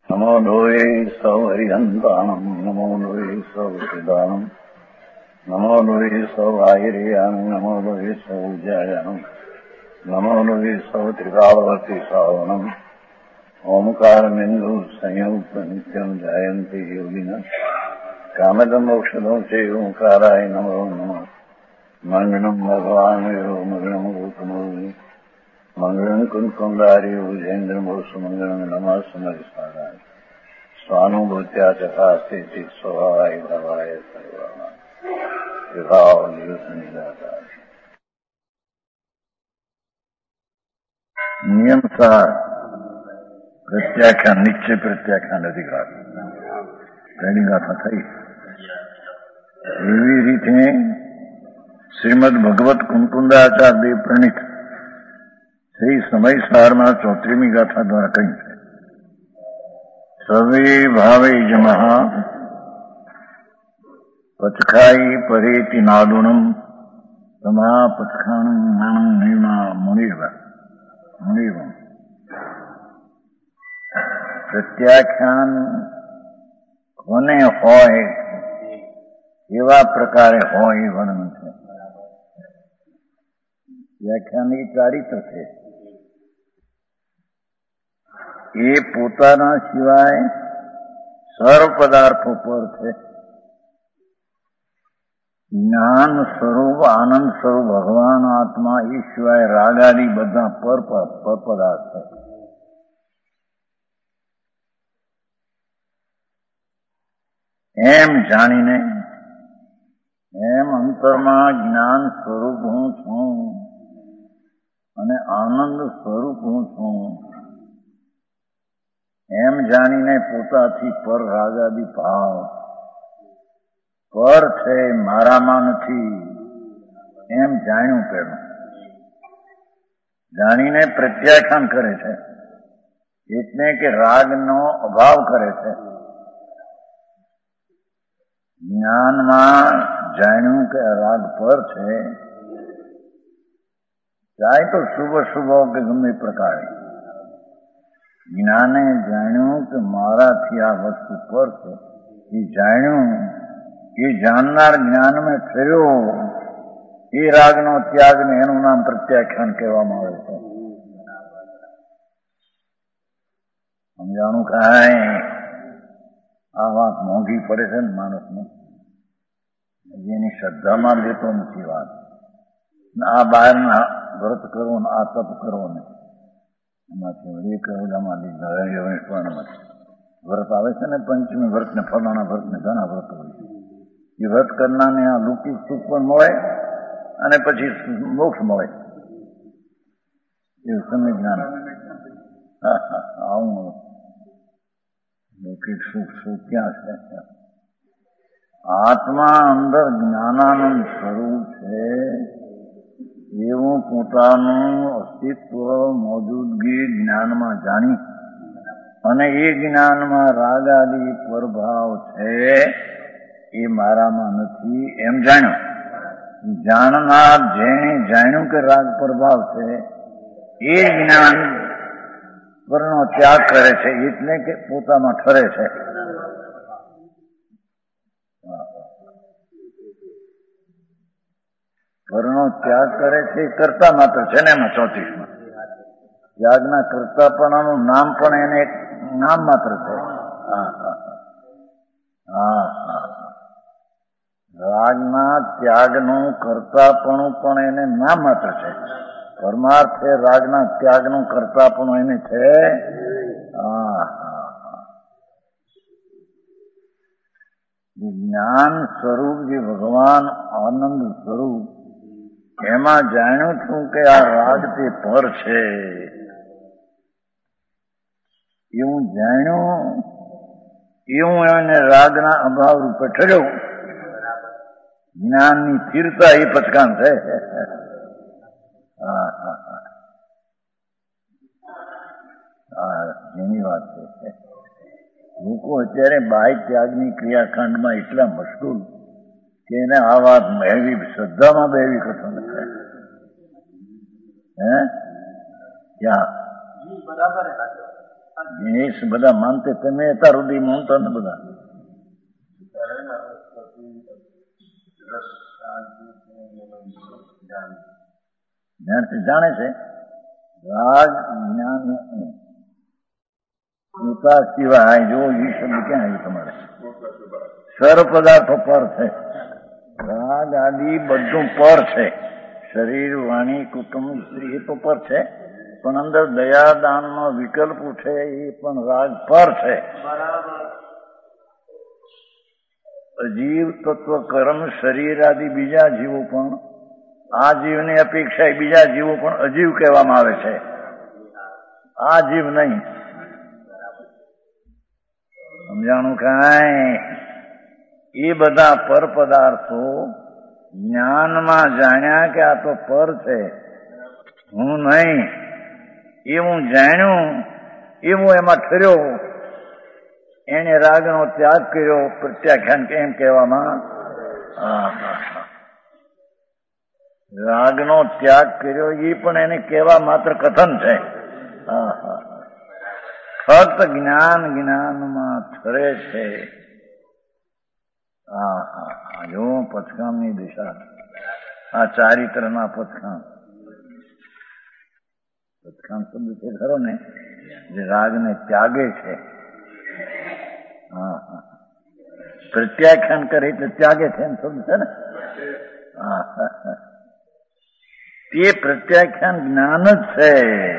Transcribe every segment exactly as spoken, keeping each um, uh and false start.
નમો લોહે સૌ હરિહંતાણમ નમો લોહે સૌ સિદાનમ નમો લોહે સૌ આયર્યાણમ નમો લોહે સૌ જયાણમ નમો લોહે સૌ ત્રિકાવતી સાવણમ ઓમકારમિંદુ સંયુક્ત નિત્યમ જાયંતિ યોગિના કામદમ મોક્ષદો છે ઓંકારાય નમો નમઃ મંગળમ ભગવાન મંગળમ ગૌતમો મંગળમ કુંકુંડારી ઉજેન્દ્રમો સુમંગળમ નમઃ સમરિસ્મરાય સ્વાનુભૂત્યા ચકાસ્તે સ્વભાવાય ભવાય સર્વમાં વિભાવ નિદાતા નિયમસાર પ્રત્યાખ્યાન નિશ્ચય પ્રત્યાખ્યાન અધિકાર પહેલી ગાથા થઈ. એવી રીતે શ્રીમદ ભગવત કુંકુંદાચાર્ય પ્રણીત શ્રી સમયસારમાં ચોત્રીમી ગાથા દ્વારા કહ્યું છે. સવે ભાવે જમહા પચખાઈ પરેતિ નાદુણમ તમા પચખાણમ નિમા મુનિવ મુનિવ પ્રત્યાખ્યાન કોને હોય એવા પ્રકારે હોય એ વર્ણન છે. વ્યાખ્યાન એ ચારિત્ર છે. એ પોતાના સિવાય સર્વ પદાર્થો પર છે. જ્ઞાન સ્વરૂપ આનંદ સ્વરૂપ ભગવાન આત્મા એ સિવાય રાગાદી બધા પર પર પદાર્થ છે. એમ જાણીને એમ અંતરમાં જ્ઞાન સ્વરૂપ હું છું અને આનંદ સ્વરૂપ હું છું એમ જાણીને પોતાથી પર રાગાદી ભાવ પર છે, મારામાં નથી એમ જાણ્યું પેલું જાણીને પ્રત્યાખ્યાન કરે છે. એટલે કે રાગનો અભાવ કરે છે. જ્ઞાનમાં જાણ્યું કે રાગ પર છે, ચાહે તો શુભ શુભ કે ગમે પ્રકારે જ્ઞાને જાણ્યું કે મારાથી આ વસ્તુ પર છે. એ જાણ્યું એ જાણનાર જ્ઞાનમાં થયો એ રાગનો ત્યાગ ને એનું નામ પ્રત્યાખ્યાન કહેવામાં આવે છે. સમજાણું કાંઈ આ વાત મોંઘી પડે છે ને માણસને, જેની શ્રદ્ધામાં લેતો નથી વાત. આ બહારના વ્રત કરવો ને આ તપ કરવો ને એમાંથી એક હજામાં વ્રત આવે છે ને પંચમી વ્રત ને ફલાણા વ્રત ને ઘણા વ્રત હોય છે. એ વ્રત કરનારને આ લૌકિક સુખ પણ મળે અને પછી મોક્ષ મળે એવું સમય જ્ઞાન. હા હા આવું લૌકિક સુખ સુખ ક્યાં છે? આત્મા અંદર જ્ઞાનાનંદ સ્વરૂપ છે એવું પોતાનું અસ્તિત્વ મોજૂદગી જ્ઞાનમાં જાણી અને એ જ્ઞાનમાં રાગ આદિ પ્રભાવ છે એ મારામાં નથી એમ જાણ્યું. જાણનાર જેણે જાણ્યું કે રાગ પ્રભાવ છે એ જ્ઞાન પરનો ત્યાગ કરે છે, એટલે કે પોતામાં ઠરે છે. પરનો ત્યાગ કરે છે એ કરતા માત્ર છે ને એમાં ચોત્રીસમાં ત્યાગના કરતાપણાનું નામ પણ એને એક નામ માત્ર છે. હા હા હા હા રાગના ત્યાગનું કરતાપણું પણ એને નામ માત્ર છે. પરમાર્થે રાગના ત્યાગનું કરતાપણું એને છે. હા હા જ્ઞાન સ્વરૂપ જે ભગવાન આનંદ સ્વરૂપ એમાં જાણ્યું છું કે આ રાગ તે પર છે એવું જાણ્યું એવું એને રાગના અભાવ રૂપે ઠર્યું. જ્ઞાનની સ્થિરતા એ પચકાન છે. હા હા હા એની વાત છે. લોકો અત્યારે બાહ્ય ત્યાગની ક્રિયાકાંડમાં એટલા મશગુલ કે એને આ વાત એવી શ્રદ્ધામાં બે એવી કથા લખાય. હે ક્યાં એ બધા માનતે તમે અત્યાર સુધી માનતા ને બધા જાણે છે રાગ જ્ઞાન પોતા સિવાય જો એ શબ્દ ક્યાં આવ્યું તમારે સર્વ પદાર્થો પર છે. રાગ આદિ બધું પર છે. શરીર વાણી કુટુંબ સ્ત્રી એ તો પર છે, પણ અંદર દયાદાન નો વિકલ્પ છે એ પણ રાગ પર છે. અજીવ તત્વ કર્મ શરીર આદિ બીજા જીવો પણ આ જીવની અપેક્ષા બીજા જીવો પણ અજીવ કહેવામાં આવે છે. આ જીવ નહીં. સમજાણું કાંઈ? એ બધા પર પદાર્થો જ્ઞાનમાં જાણ્યા કે આ તો પર છે, હું નહીં, એવું જાણ્યું, એવું એમાં ઠર્યો, એને રાગનો ત્યાગ કર્યો. પ્રત્યાખ્યાન એમ કહેવામાં રાગનો ત્યાગ કર્યો એ પણ એને કહેવા માત્ર કથન છે. ફક્ત જ્ઞાન જ્ઞાનમાં ઠરે છે. હા હા જો પથકામની દિશા, આ ચારિત્રના પથકામ. પથકામ શબ્દ છે ખરો ને, જે રાગને ત્યાગે છે. હા હા પ્રત્યાખ્યાન કરે એટલે ત્યાગે છે એમ શબ્દ છે ને. હા હા તે પ્રત્યાખ્યાન જ્ઞાન જ છે.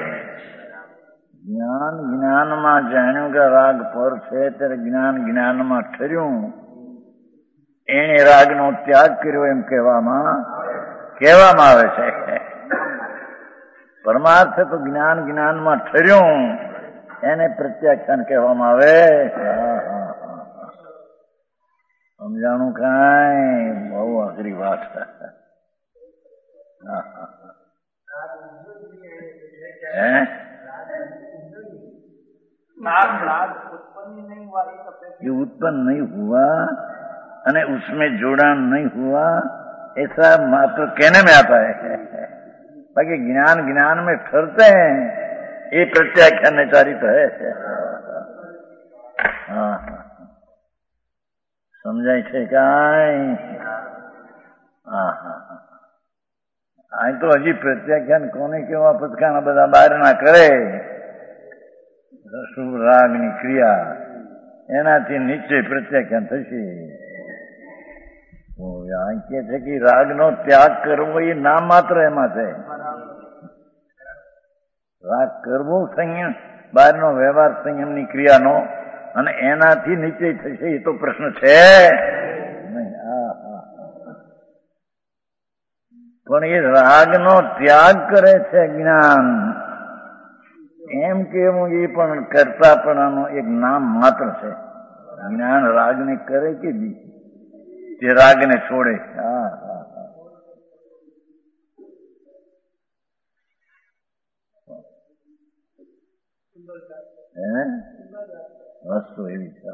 જ્ઞાન જ્ઞાનમાં જાણ્યું કે રાગ પર છે, ત્યારે જ્ઞાન જ્ઞાનમાં ઠર્યું, એને રાગનો ત્યાગ કર્યો એમ કહેવામાં કહેવામાં આવે છે. પરમાર્થ તો જ્ઞાન જ્ઞાનમાં ઠર્યું, એને પ્રત્યાખ્યાન કહેવામાં આવે. સમજાણું કાંઈ? બહુ અઘરી વાત. હે ये उत्पन्न नहीं हुआ અને उसमें जोड़ान नहीं हुआ, ऐसा मात्र कहने में आता है. बाकी ज्ञान ज्ञान में ठहरते हैं, ये प्रत्याख्यान चारित है. हाँ समझाय છે કાંઈ? હા હા આ તો હજી પ્રત્યાખ્યાન કોને કેવા પથકાના બધા બહાર ના કરે. રસુ રાગની ક્રિયા એનાથી નિશ્ચય પ્રત્યાખ્યાન થશે. કે છે કે રાગનો ત્યાગ કરવો એ નામ માત્ર એમાં છે. રાગ કરવો સંયમ, બહારનો વ્યવહાર સંયમની ક્રિયાનો, અને એનાથી નિશ્ચય થશે એ તો પ્રશ્ન છે નહીં. હા હા પણ એ રાગનો ત્યાગ કરે છે જ્ઞાન, એમ કેવું એ પણ કરતાપણાનો એક નામ માત્ર છે. જ્ઞાન રાગને કરે કે બી તે રાગને છોડે. હા હા હે વસ્તુ એવી છે.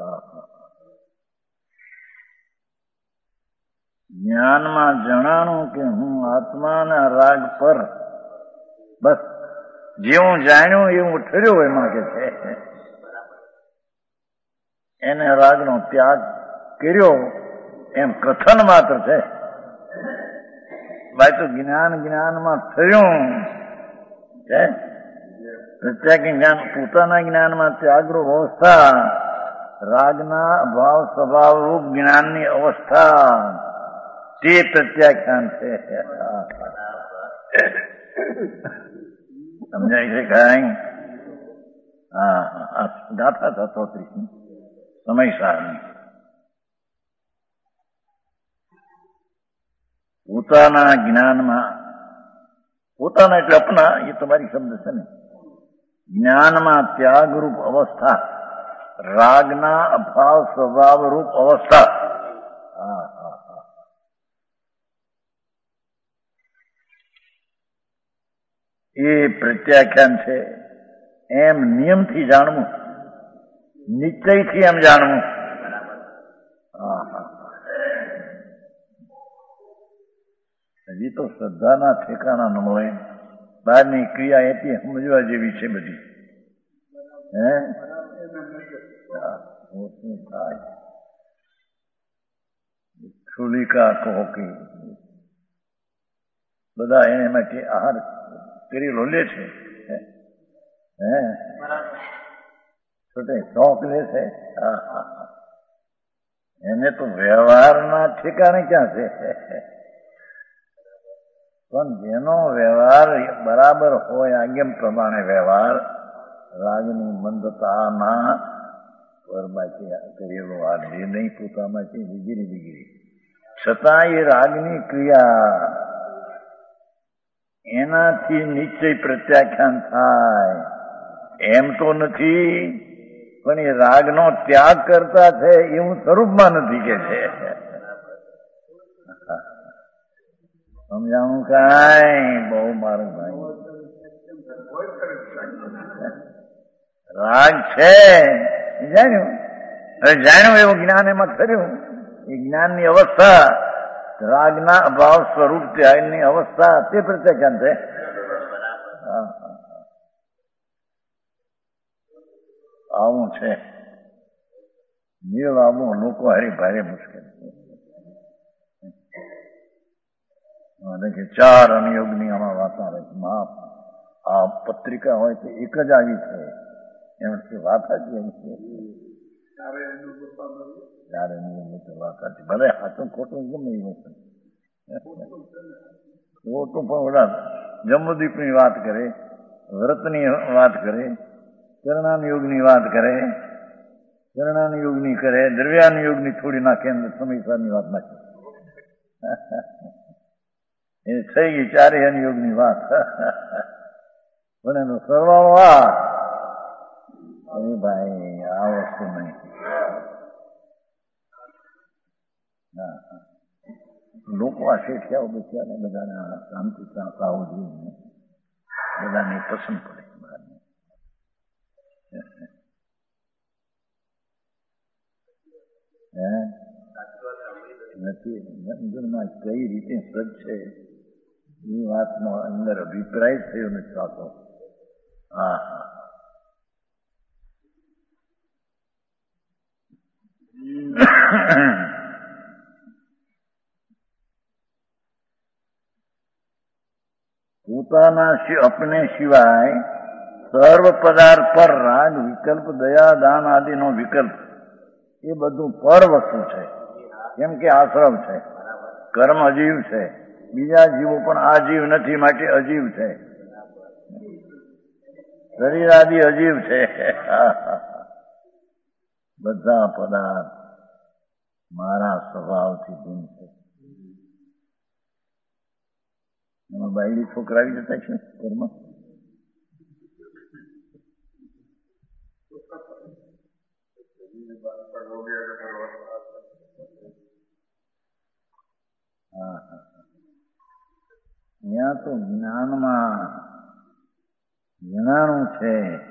જ્ઞાનમાં જણાણું કે હું આત્માના રાગ પર, બસ જેવું જાણ્યું એવું ઠર્યું એમાં કે છે. એને રાગનો ત્યાગ કર્યો એમ કથન માત્ર છે. બાકી તો જ્ઞાન જ્ઞાનમાં ઠર્યું છે. પ્રત્યેક જ્ઞાન પોતાના જ્ઞાનમાં ત્યાગરૂપ અવસ્થા, રાગના અભાવ સ્વભાવ રૂપ જ્ઞાનની અવસ્થા, તે પ્રત્યાખ્યાન છે. સમજાય છે કાંઈ? હા હા ગાથા થતો ત્રીસની સમય સારની પોતાના જ્ઞાનમાં, પોતાના એટલે અપના, એ તમારી શબ્દ છે ને. જ્ઞાનમાં ત્યાગરૂપ અવસ્થા, રાગના અભાવ સ્વભાવ રૂપ અવસ્થા. હા હા હા એ પ્રત્યાખ્યાન છે. એમ નિયમથી જાણવું, નિશ્ચયથી એમ જાણવું. હા હા હજી તો શ્રદ્ધાના ઠેકાણા ન હોય. બહારની ક્રિયા એટલી સમજવા જેવી છે બધી. હે શું થાય શુલિકા કોકી બધા એને એમાંથી આહાર કરેલો લે છે હે છોટે શોખ લે છે એને તો વ્યવહારના ઠેકાણે ક્યાં છે પણ જેનો વ્યવહાર બરાબર હોય આજ્ઞા પ્રમાણે વ્યવહાર રાગની મંદતાના પરમાંથી કરેલો આ લે નહીં પોતામાંથી વિગીરી વિગીરી છતાં એ રાગની ક્રિયા એનાથી નિશ્ચય પ્રત્યાખ્યાન થાય એમ તો નથી પણ એ રાગનો ત્યાગ કરતા છે એવું સ્વરૂપમાં નથી કે છે સમજાણું કાંઈ બહુ મારું ભાઈ રાગ છે જાણ્યું હવે જાણ્યું એવું જ્ઞાન એમાં કર્યું એ જ્ઞાનની અવસ્થા રાગના અભાવ સ્વરૂપ ત્યાગની અવસ્થા તે પ્રત્યાખ્યાન છે આવું છે મેળ આવું લોકો હારી ભારે મુશ્કેલ કે ચાર અનુયોગની આમાં વાત આવે મહા આ પત્રિકા હોય તો એક જ આવી છે એમ વાત હતી એમ છે ચારે નિયમો તો વાત હતી ભલે હાથું ખોટું ગમે એ વસ્તુ ખોટું પણ ઓલા જમ્બુદીપની વાત કરે વ્રતની વાત કરે કરણાન યોગની વાત કરે કરણાન યોગની કરે દ્રવ્યાન યોગની થોડી નાખે અંદર સમયસારની વાત નાખે એ થઈ ગઈ ચારે યોગની વાત પણ એનો સરવાળો આ ભાઈ આ વસ્તુ નહીં લોકો આ શેઠિયાઓ બચ્યા બધાને શાંતિ આવું જોઈએ બધાને પસંદ પડે હે નથી અંદરમાં કઈ રીતે સજ છે એ વાતનો અંદર અભિપ્રાય થયો નથી થતો હા હા પોતાના અપને સિવાય સર્વ પદાર્થ પર રાગ વિકલ્પ દયા દાન આદિનો વિકલ્પ એ બધું પર વસ્તુ છે કેમ કે આશ્રમ છે કર્મ અજીવ છે બીજા જીવો પણ આ જીવ નથી માટે અજીવ છે શરીર આદિ અજીવ છે બધા પદાર્થ મારા સ્વભાવથી ભિન્ન છે એમાં બાયડી છોકરા આવી જતા છે કર્મ હા હા ત્યાં તો જ્ઞાનમાં જણાણું છે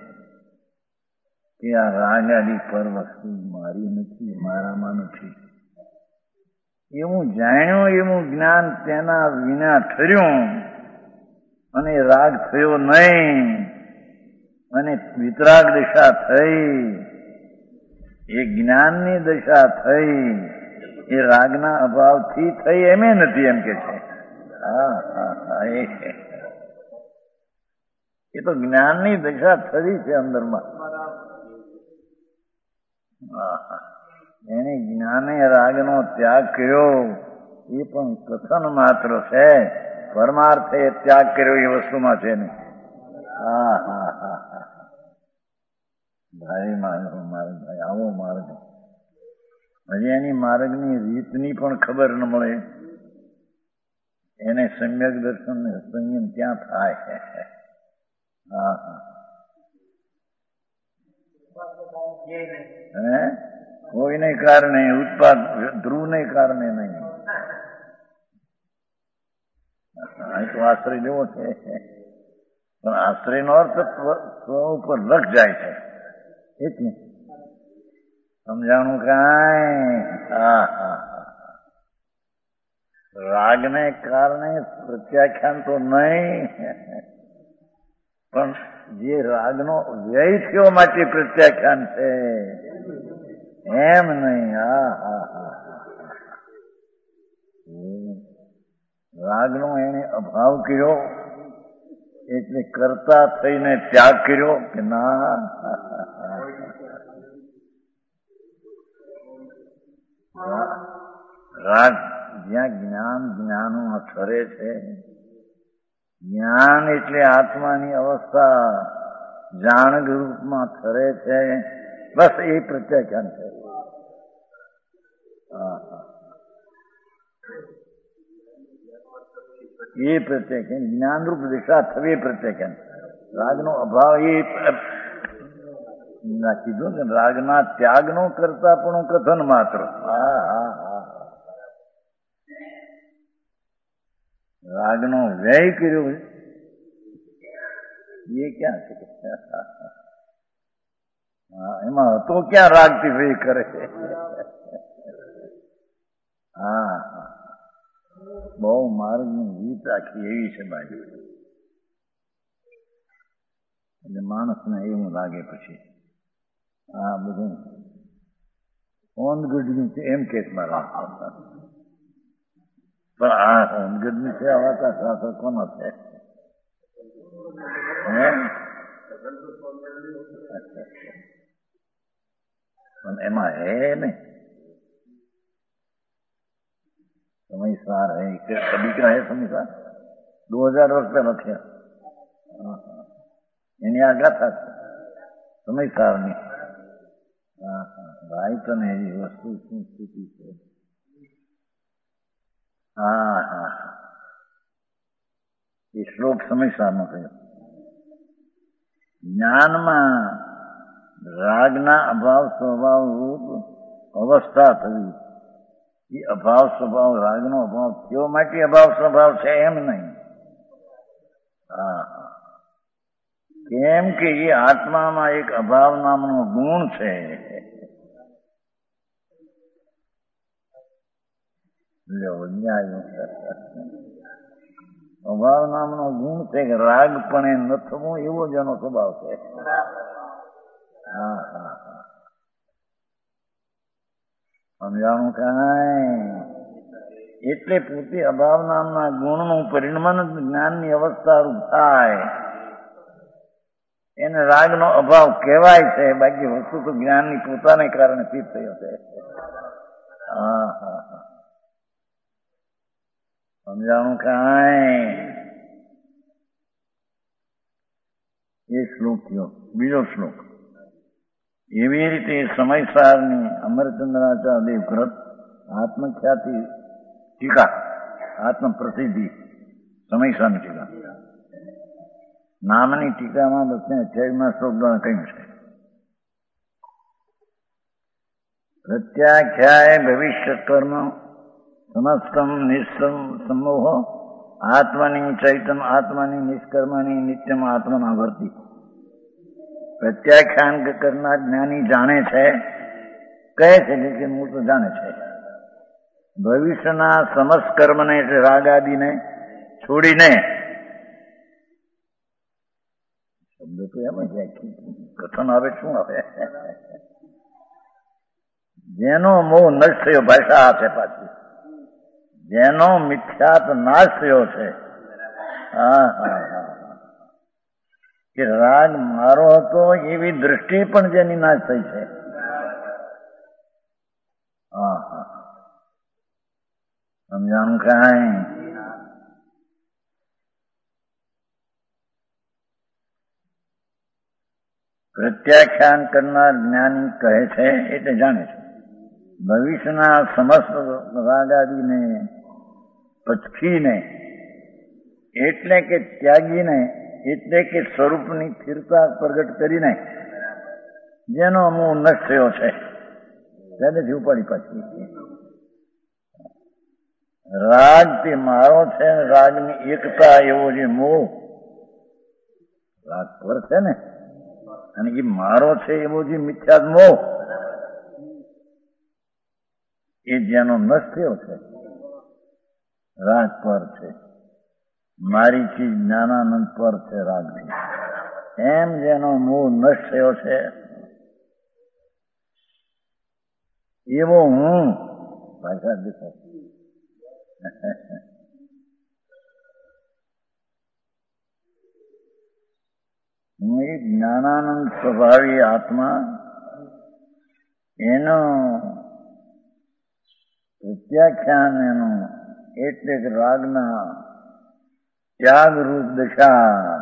કે આ રાગાદી પર વસ્તુ મારી નથી મારામાં નથી એવું જાણ્યું એવું જ્ઞાન તેના વિના ઠર્યું અને રાગ થયો નહીં અને વિતરાગ દશા થઈ એ જ્ઞાનની દશા થઈ એ રાગના અભાવથી થઈ એમે નથી એમ કે છે હા હા એ તો જ્ઞાનની દશા થઈ છે અંદરમાં એને જ્ઞાને રાગનો ત્યાગ કર્યો એ પણ કથન માત્ર છે પરમાર્થે ત્યાગ કર્યો એ વસ્તુમાં છે નહીં હા હા હા હા ભાઈ મારો માર્ગ ભાઈ આવો માર્ગ હજી એની માર્ગની રીતની પણ ખબર ન મળે એને સમ્યક દર્શન સંયમ ક્યાં થાય હા હા હે કોઈને કારણે ઉત્પાદ ધ્રુવને કારણે નહીં અહીં તો આશ્રય લેવો છે પણ આશ્રયનો અર્થ સ્વ ઉપર લખ જાય છે એટલે સમજાણું કાંઈ હા હા રાગને કારણે પ્રત્યાખ્યાન તો નહીં પણ જે રાગનો વ્યય થયો માટે પ્રત્યાખ્યાન છે, એમ નહીં. હા હા હા રાગનો એને અભાવ કર્યો એટલે કરતા થઈને ત્યાગ કર્યો કે ના? રાગ જ્યાં જ્ઞાન જ્ઞાનમાં ઠરે છે, જ્ઞાન એટલે આત્માની અવસ્થા જાણ રૂપમાં ઠરે છે, બસ એ પ્રત્યાખ્યાન છે. એ પ્રત્યાખ્યાન જ્ઞાનરૂપ દિશા થવી પ્રત્યાખ્યાન. રાગનો અભાવ એ કીધું ને, રાગના ત્યાગનો કરતા પણ કથન માત્ર. હા હા હા રાગનો વ્યય કર્યો એ ક્યાં છે? હા એમાં હતો ક્યાં રાગથી વ્યય કરે? હા હા બહુ માર્ગની રીત આખી એવી છે બાજુ. એટલે માણસને એવું લાગે પછી આ બધું હોનગઢનું છે એમ કેસ મારા. પણ આ હોનગઢની છે આવા શાસક કોનો છે? પણ એમાં હે ને સમયસાર है, कभी का है समयसार दो हजार वर्ष पे लख्या એની આ ગાથા છે સમયસારની. ભાઈ તને એવી વસ્તુ શું સ્થિતિ છે? હા હા એ શ્લોક સમયસારનો થયો. જ્ઞાનમાં રાગના અભાવ સ્વભાવ રૂપ અવસ્થા થવી. એ અભાવ સ્વભાવ રાગનો અભાવ થયો માટે અભાવ સ્વભાવ છે એમ નહીં. હા કેમ કે એ આત્મામાં એક અભાવ નામનો ગુણ છે. અભાવ નામનો ગુણ છે કે રાગ પણ ન થવું એવો જ એનો સ્વભાવ છે. હા હા હા સમજાણું કાંઈ? એટલે પોતે અભાવ નામના ગુણનું પરિણમન જ્ઞાનની અવસ્થા રૂપ થાય એને રાગનો અભાવ કહેવાય છે. બાકી વસ્તુ તો જ્ઞાનની પોતાને કારણે સિદ્ધ થયો છે. હા હા હા સમજાણું કાંઈ? એ શ્લોક થયો. બીજો શ્લોક એવી રીતે સમયસારની અમરચંદ્રાચાર્ય કૃત આત્મખ્યાતિ ટીકા, આત્મ પ્રસિદ્ધિ સમયસારની ટીકા નામની ટીકામાં બસને અઠ્યાવીસમાં શ્લોક દ્વારા કહ્યું છે. પ્રત્યાખ્યાય ભવિષ્ય કર્મ સમસ્તમ નિસ્સમ સમોહ આત્માની ચૈતમ આત્માની નિષ્કર્મની નિત્યમ આત્મના વર્તી. પ્રત્યાખ્યાન કરનાર જ્ઞાની જાણે છે, કહે છે કે હું તો જાણે છે ભવિષ્યના સમસ્ત કર્મને એટલે રાગ આદિને છોડીને, શબ્દ તો એમ જ કથન આવે શું આવે, જેનો મોહ નષ્ટ થયો, ભાષા આપે પાછી, જેનો મિથ્યાત નાશ થયો છે. હા હા હા કે રાગ મારો હતો એવી દૃષ્ટિ પણ જેની નાશ થઈ છે. હા હા સમજાણું કાંઈ? પ્રત્યાખ્યાન કરનાર જ્ઞાની કહે છે એટલે જાણે છે ભવિષ્યના સમસ્ત રાગાદીને પચખીને એટલે કે ત્યાગીને એટલે કે સ્વરૂપની સ્થિરતા પ્રગટ કરીને જેનો મોહ નષ્ટ થયો છે તેનેથી ઉપાડી પાછી. રાગ તે મારો છે, રાગની એકતા એવો જે મોહ રાગ પર છે ને, અને એ મારો છે એવો જે મિથ્યાત મોહ એ જેનો નષ્ટ થયો છે રાગ પર છે. મારી ચીજ જ્ઞાનાનંદ પર છે રાગથી. એમ જેનો મોહ નષ્ટ થયો છે એવો હું ભાષા દેખો હું એક જ્ઞાનાનંદ સ્વભાવી આત્મા એનો પ્રત્યાખ્યાન એનું એટલે કે રાગના ત્યાગ રૂપ દશા,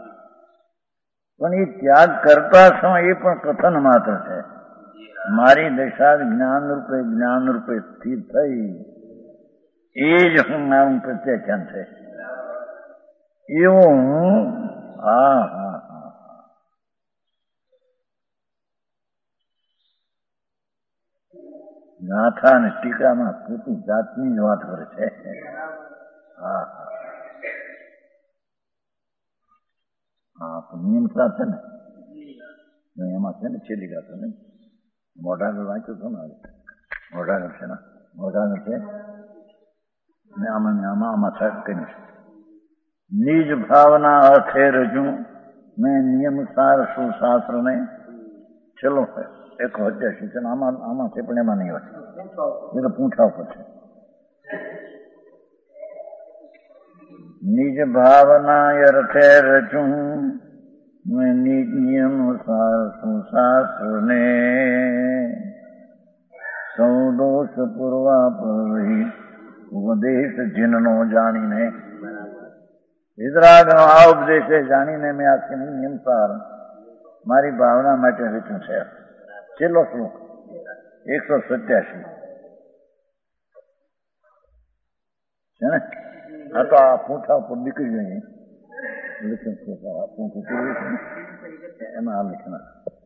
પણ એ ત્યાગ કરતા સમય એ પણ કથન માત્ર છે. મારી દશા જ્ઞાન રૂપે જ્ઞાન રૂપે સ્થિર થઈ એ જ હું મારું પ્રત્યાખ્યાન છે. એવો હું હા હા હા ગાથા અને ટીકામાં પોતી જાતની જ વાત કરે છે. હા હા તો નિયમ છે ને એમાં છે ને છેલ્લી ગાથા ને મોઢાગર વાંચ્યો હતો ને મોઢાગર છે ને મોઢાગર છે ને આમાં આમાં આમાં સાહેબ કહ્યું છે નિજ ભાવના અર્થે રજૂ મેં નિયમસાર સુશાસ્ત્ર ને ચલો એક હત્યા છે આમાં આમાં છે પણ એમાં નહીં હોય એ તો પૂંછા ઉપર છે. નિજ ભાવના અર્થે રચું મેં નિજ નિયમ સુશાસ્ત્ર ને સૌ દોષ પૂર્વા પરહિત ઉપદેશ જીનનો જાણીને વિતરાગનો આ ઉપદેશે જાણીને મેં આખી નિયમસાર મારી ભાવના માટે રચ્યું છે. છેલ્લો શ્લોક એકસો સત્યાસી છે ને આ તો આ પૂંછા ઉપર નીકળી ગઈ લખન છે પૂંછું પૂરું છે એમાં આ લખન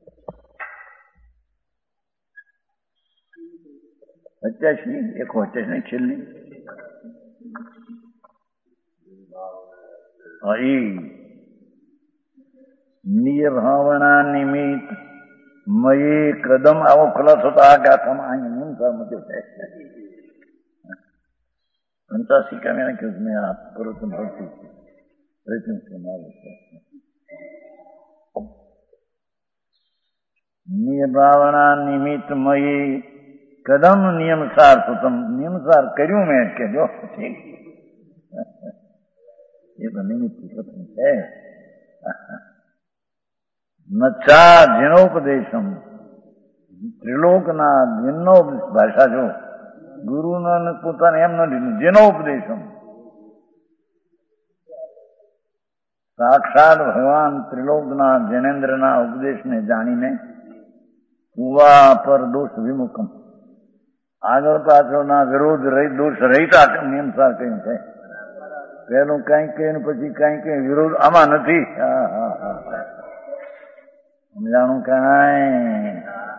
સત્યાસી એકો સત્યાસી છેલ્લી નિય ભાવના નિમિત્ત મયે કદમ આવો ખુલાસો તો આ ગાથામાં અહીંયા નિયમસાર મૂક્યો છે. પંચાસી કામે નાખ્યું મેં આ પુરુષન ભરતી રચન છે મારું છે. નિય ભાવના નિમિત્ત મયે કદમ નિયમસાર સુતમ નિયમસાર કર્યું મેં કે જો ઠીક એ તો નિમિત્ત કથન છે. નચા જીનોપદેશમ ત્રિલોકના જીનનો ભાષા જો ગુરુને પોતાને એમ નથી જીનોપદેશમ સાક્ષાત ભગવાન ત્રિલોકના જૈનેન્દ્રના ઉપદેશને જાણીને કુવા પર દોષ વિમુખમ આગળ પાછળના વિરોધ રહી દોષ રહીતા નિયમસાર કહ્યું છે. પેલું કઈ કઈ પછી કઈ કઈ વિરોધ આમાં નથી. હા હા હા સમજાણું કાંઈ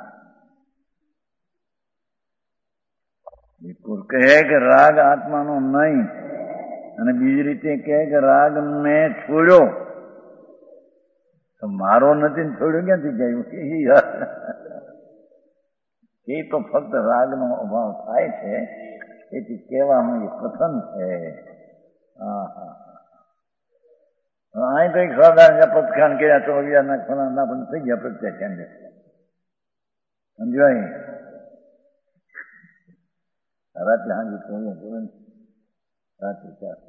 બિલકુલ કહે કે રાગ આત્માનો નહીં અને બીજી રીતે કહે કે રાગ મેં છોડ્યો તો મારો નથી છોડ્યો ક્યાંથી ગયું એ તો ફક્ત રાગનો અભાવ થાય છે એથી કહેવાનું એ કથન છે. હા હા અહીં તો એક સાધારણ પથખાન કર્યા ચોવીસના ફલાના પણ થઈ ગયા પ્રત્યાખ્યાન સમજવાય રાત્રે હાજી ચોવીસ જોડે રાત્રે ચાર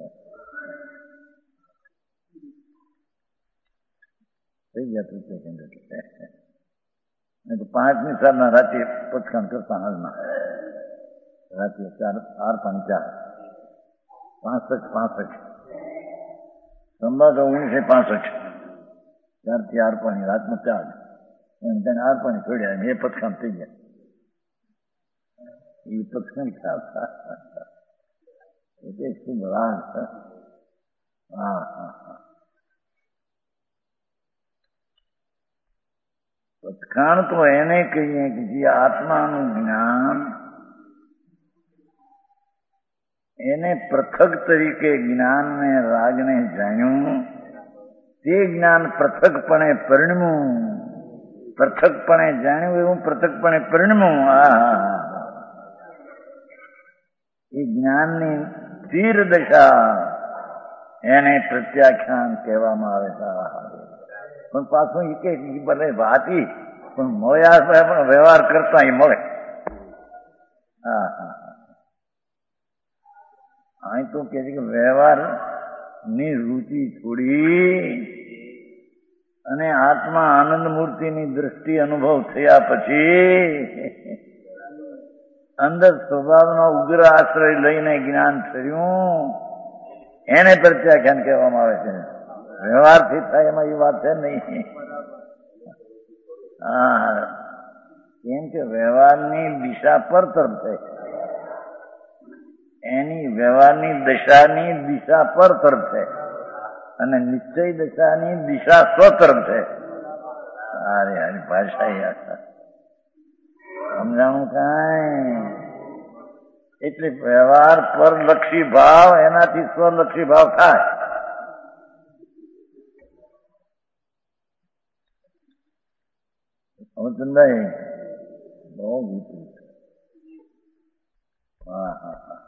થઈ ગયા પ્રત્યાખ્યાન તો પાંચમી સાલના રાત્રે પથખાન કરતા હાલમાં રાત્રે ચાર ચાર પાંચ ચાર પાસઠ પાસઠ સંવાદ ઓગણીસો પાસઠ ચાર થી આર પાણી રાતમાં ચાર એમ તેને આર પાણી છોડ્યા એ પથખાન થઈ ગયા. એ પથખાન એટલે શું રાગ. હા હા હા પથખાણ તો એને કહીએ કે જે આત્માનું જ્ઞાન એને પૃથક તરીકે જ્ઞાનને રાગને જાણ્યું તે જ્ઞાન પૃથકપણે પરિણમ્યું પૃથકપણે જાણ્યું એવું પૃથકપણે પરિણમ્યું. આ એ જ્ઞાનની સ્થિર દશા એને પ્રત્યાખ્યાન કહેવામાં આવે છે. પણ પાછું એ કે ભલે વાતી પણ મળ્યા પણ વ્યવહાર કરતા એ મળે. હા હા અહીં તો કે છે કે વ્યવહાર ની રુચિ છોડી અને આત્મા આનંદ મૂર્તિની દ્રષ્ટિ અનુભવ થયા પછી અંદર સ્વભાવનો ઉગ્ર આશ્રય લઈને જ્ઞાન થયું એને પ્રત્યાખ્યાન કહેવામાં આવે છે. વ્યવહારથી થાય એમાં એ વાત છે નહીં. હા કેમ કે વ્યવહારની દિશા પર તરફ છે, એની વ્યવહારની દશાની દિશા પર તરફ છે અને નિશ્ચય દશાની દિશા સ્વ તરફ છે. અરે આની ભાષા યાદ સમજાણું કાંઈ. એટલે વ્યવહાર પરલક્ષી ભાવ એનાથી સ્વલક્ષી ભાવ થાય. સમજભાઈ બહુ વિપરીત. હા હા હા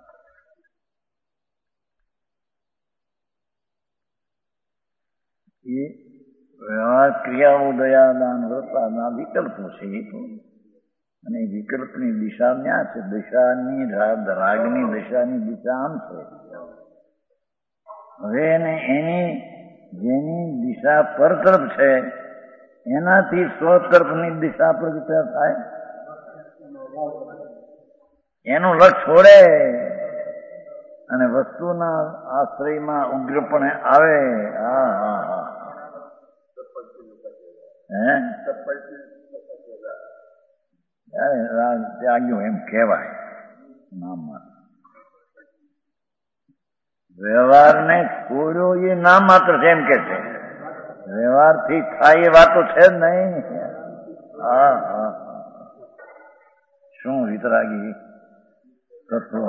એ વ્યવહાર ક્રિયાઓ દયા દાન વ્રતાના વિકલ્પો છે અને વિકલ્પની દિશા ક્યાં છે? દિશાની રાગની દિશાની દિશા આમ છે. હવે એને એની જેની દિશા પર તરફ છે એનાથી સ્વ તરફની દિશા પ્રગટ થાય. એનું લક્ષ છોડે અને વસ્તુના આશ્રયમાં ઉગ્રપણે આવે. હા હા હા હે ત્યાગ્યું એમ કહેવાય. નામ વ્યવહારને છોડ્યો એ નામ માત્ર છે એમ કે છે. વ્યવહારથી થાય એ વાતો છે જ નહીં. હા હા શું વિતરાગી તત્વ.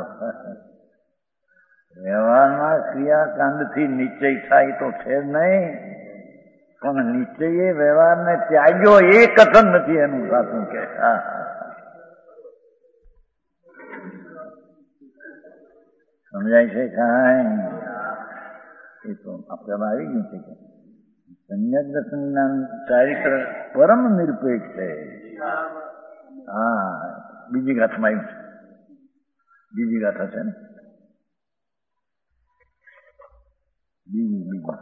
વ્યવહારમાં ક્રિયાકાંડથી નિશ્ચય થાય તો છે જ નહીં, પણ નિશ્ચયે વ્યવહારને ત્યાગ્યો એ કથન નથી એનું સાચું કે. હા સમજાય છે કાંઈ? એ તો આપણામાં આવી ગયું છે કે સમ્યક દર્શન જ્ઞાન ચારિત્ર પરમ નિરપેક્ષ છે. હા બીજી ગાથામાં આવ્યું છે. બીજી ગાથા છે ને બીજી બીજી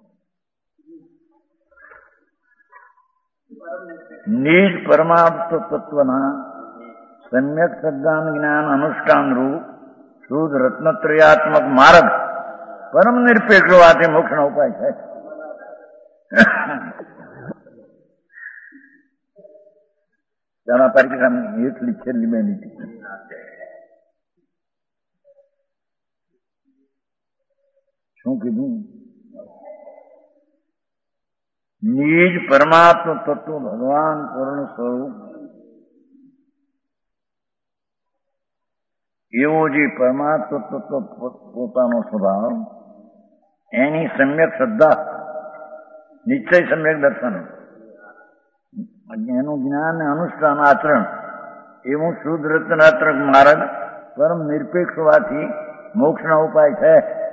નિજ પરમાર્થ તત્વના સમ્યક સદ્દાન જ્ઞાન અનુષ્ઠાન રૂપ શુદ્ધ રત્નત્રયાત્મક માર્ગ પરમ નિરપેક્ષ હોવાથી મોક્ષનો ઉપાય છે. તારા પરિક્રમની એટલી છેલ્લી બેનિટી શું કીધું? નિજ પરમાત્મ તત્વ ભગવાન પૂર્ણ સ્વરૂપ એવો જે પરમાત્મ તત્વ પોતાનો સ્વભાવ એની સમ્યક શ્રદ્ધા નિશ્ચય સમ્યક દર્શન એનું જ્ઞાન અનુષ્ઠાન આચરણ એવું શુદ્ધ રત્નાત્મક માર્ગ પરમ નિરપેક્ષ હોવાથી મોક્ષનો ઉપાય છે.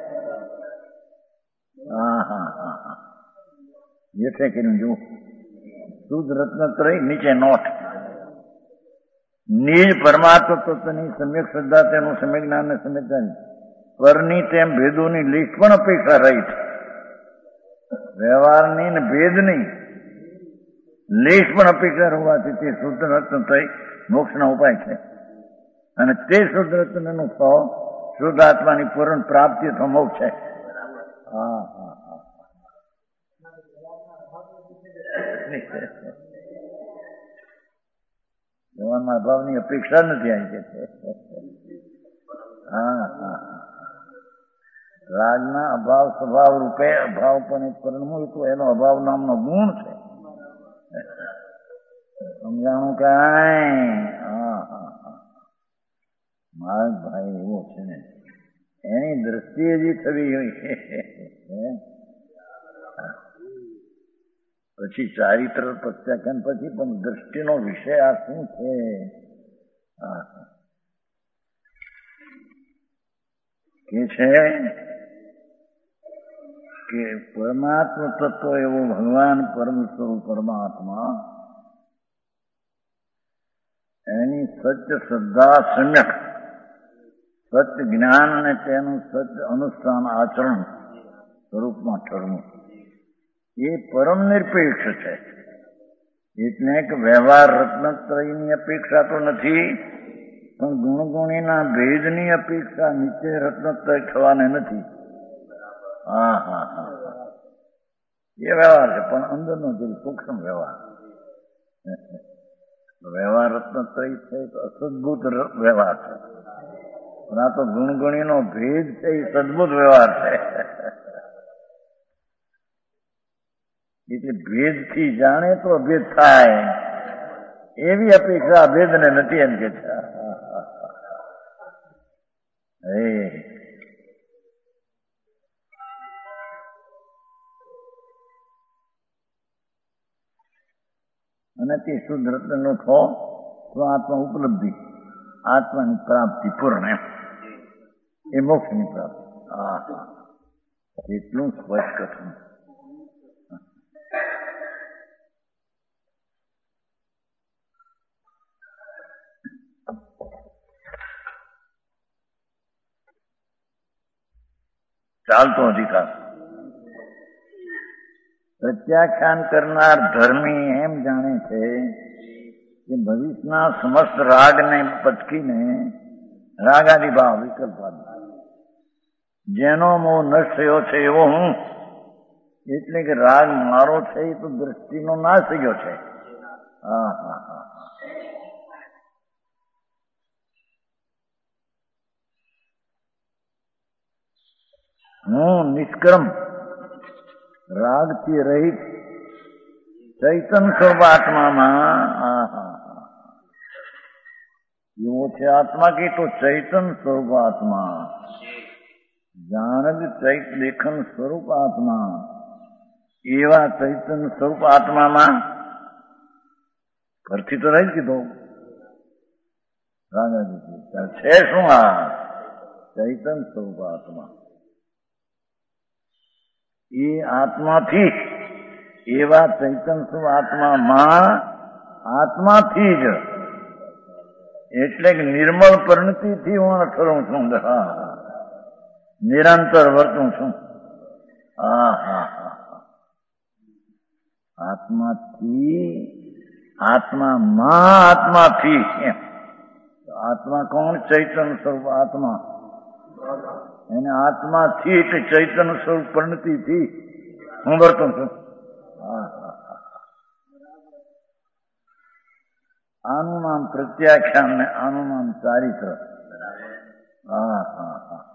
હા હા હા હા એટલે કર્યું જો શુદ્ધ રત્નત્રય નીચે નોટ નિજ પરમાત્મ તત્વની સમ્યક શ્રદ્ધા તેનું સમ્યક જ્ઞાન ને સમ્યક જ્ઞાન પરની તેમ ભેદોની લિસ્ટ પણ અપેક્ષા રહી છે. વ્યવહારની ને ભેદની લિસ્ટ પણ અપેક્ષા હોવાથી તે શુદ્ધ રત્ન થઈ મોક્ષનો ઉપાય છે અને તે શુદ્ધ રત્નનું ફળ શુદ્ધ આત્માની પૂર્ણ પ્રાપ્તિ અથવા મોક્ષ છે. હા હા હા ભગવાનના અભાવની અપેક્ષા નથી આવી છે. હા હા રાગના અભાવ સ્વભાવ રૂપે અભાવ પણ એક પરિણમું હતું. એનો અભાવ નામનો ગુણ છે. સમજાણું કાંઈ? હા હા હા મારા ભાઈ એવો છે ને એની દ્રષ્ટિએ જે થવી હોય પછી ચારિત્ર પ્રત્યાખ્યાન પછી પણ દ્રષ્ટિનો વિષય આ શું છે? કે છે કે પરમાત્મ તત્વ એવો ભગવાન પરમ સ્વરૂપ પરમાત્મા એની સત્ય શ્રદ્ધા સમ્યક સત્ય જ્ઞાન અને તેનું સત્ય અનુષ્ઠાન આચરણ સ્વરૂપમાં ઠરવું એ પરમ નિરપેક્ષ છે. એટલે કે વ્યવહાર રત્નત્રયની અપેક્ષા તો નથી, પણ ગુણગુણીના ભેદની અપેક્ષા નીચે રત્નત્રય થવાને નથી. હા હા હા એ વ્યવહાર છે, પણ અંદરનો જે સૂક્ષ્મ વ્યવહાર વ્યવહાર રત્નત્રય છે તો અસદભૂત વ્યવહાર છે, પણ આ તો ગુણગુણીનો ભેદ છે એ સદભૂત વ્યવહાર છે. એટલે ભેદથી જાણે તો અભેદ થાય એવી અપેક્ષા અભેદને નથી એમ કે છે. અને તે શુદ્ધ રત્નનો થો તો આત્મા ઉપલબ્ધિ, આત્માની પ્રાપ્તિ પૂર્ણ એમ એ મોક્ષની પ્રાપ્તિ. હા હા એટલું સ્પષ્ટ કથન. ચાલતો અધિકાર પ્રત્યાખ્યાન કરનાર ધર્મી એમ જાણે છે કે ભવિષ્યના સમસ્ત રાગને પચકીને રાગાદિ ભાવ વિકલ્પાદિ જેનો મોહ નષ્ટ થયો છે એવો હું, એટલે કે રાગ મારો છે એ તો દ્રષ્ટિનો નાશ થયો છે. હા હા હા હું નિષ્ક્રમ રાગથી રહિત ચૈતન સ્વરૂપ આત્મામાં એવો છે આત્મા કે તો ચૈતન સ્વરૂપ આત્મા જાણજ ચૈત લેખન સ્વરૂપ આત્મા એવા ચૈતન સ્વરૂપ આત્મામાં ફરથી તો રહી જ કીધો રાગાજી છે શું? આ ચૈતન સ્વરૂપ આત્મા એ આત્માથી એવા ચૈતન સ્વરૂપ આત્મામાં આત્માથી જ એટલે કે નિર્મળ પરિણતિથી હું ઠરું છું, નિરંતર વર્તું છું. હા હા હા આત્માથી આત્મામાં આત્માથી એમ. આત્મા કોણ? ચૈતન સ્વરૂપ આત્મા. એને આત્માથી એટલે ચૈતન સ્વરૂપ પરિણતિથી હું વર્તું છું. આનું નામ પ્રત્યાખ્યાન ને આનું નામ ચારિત્ર. હા હા હા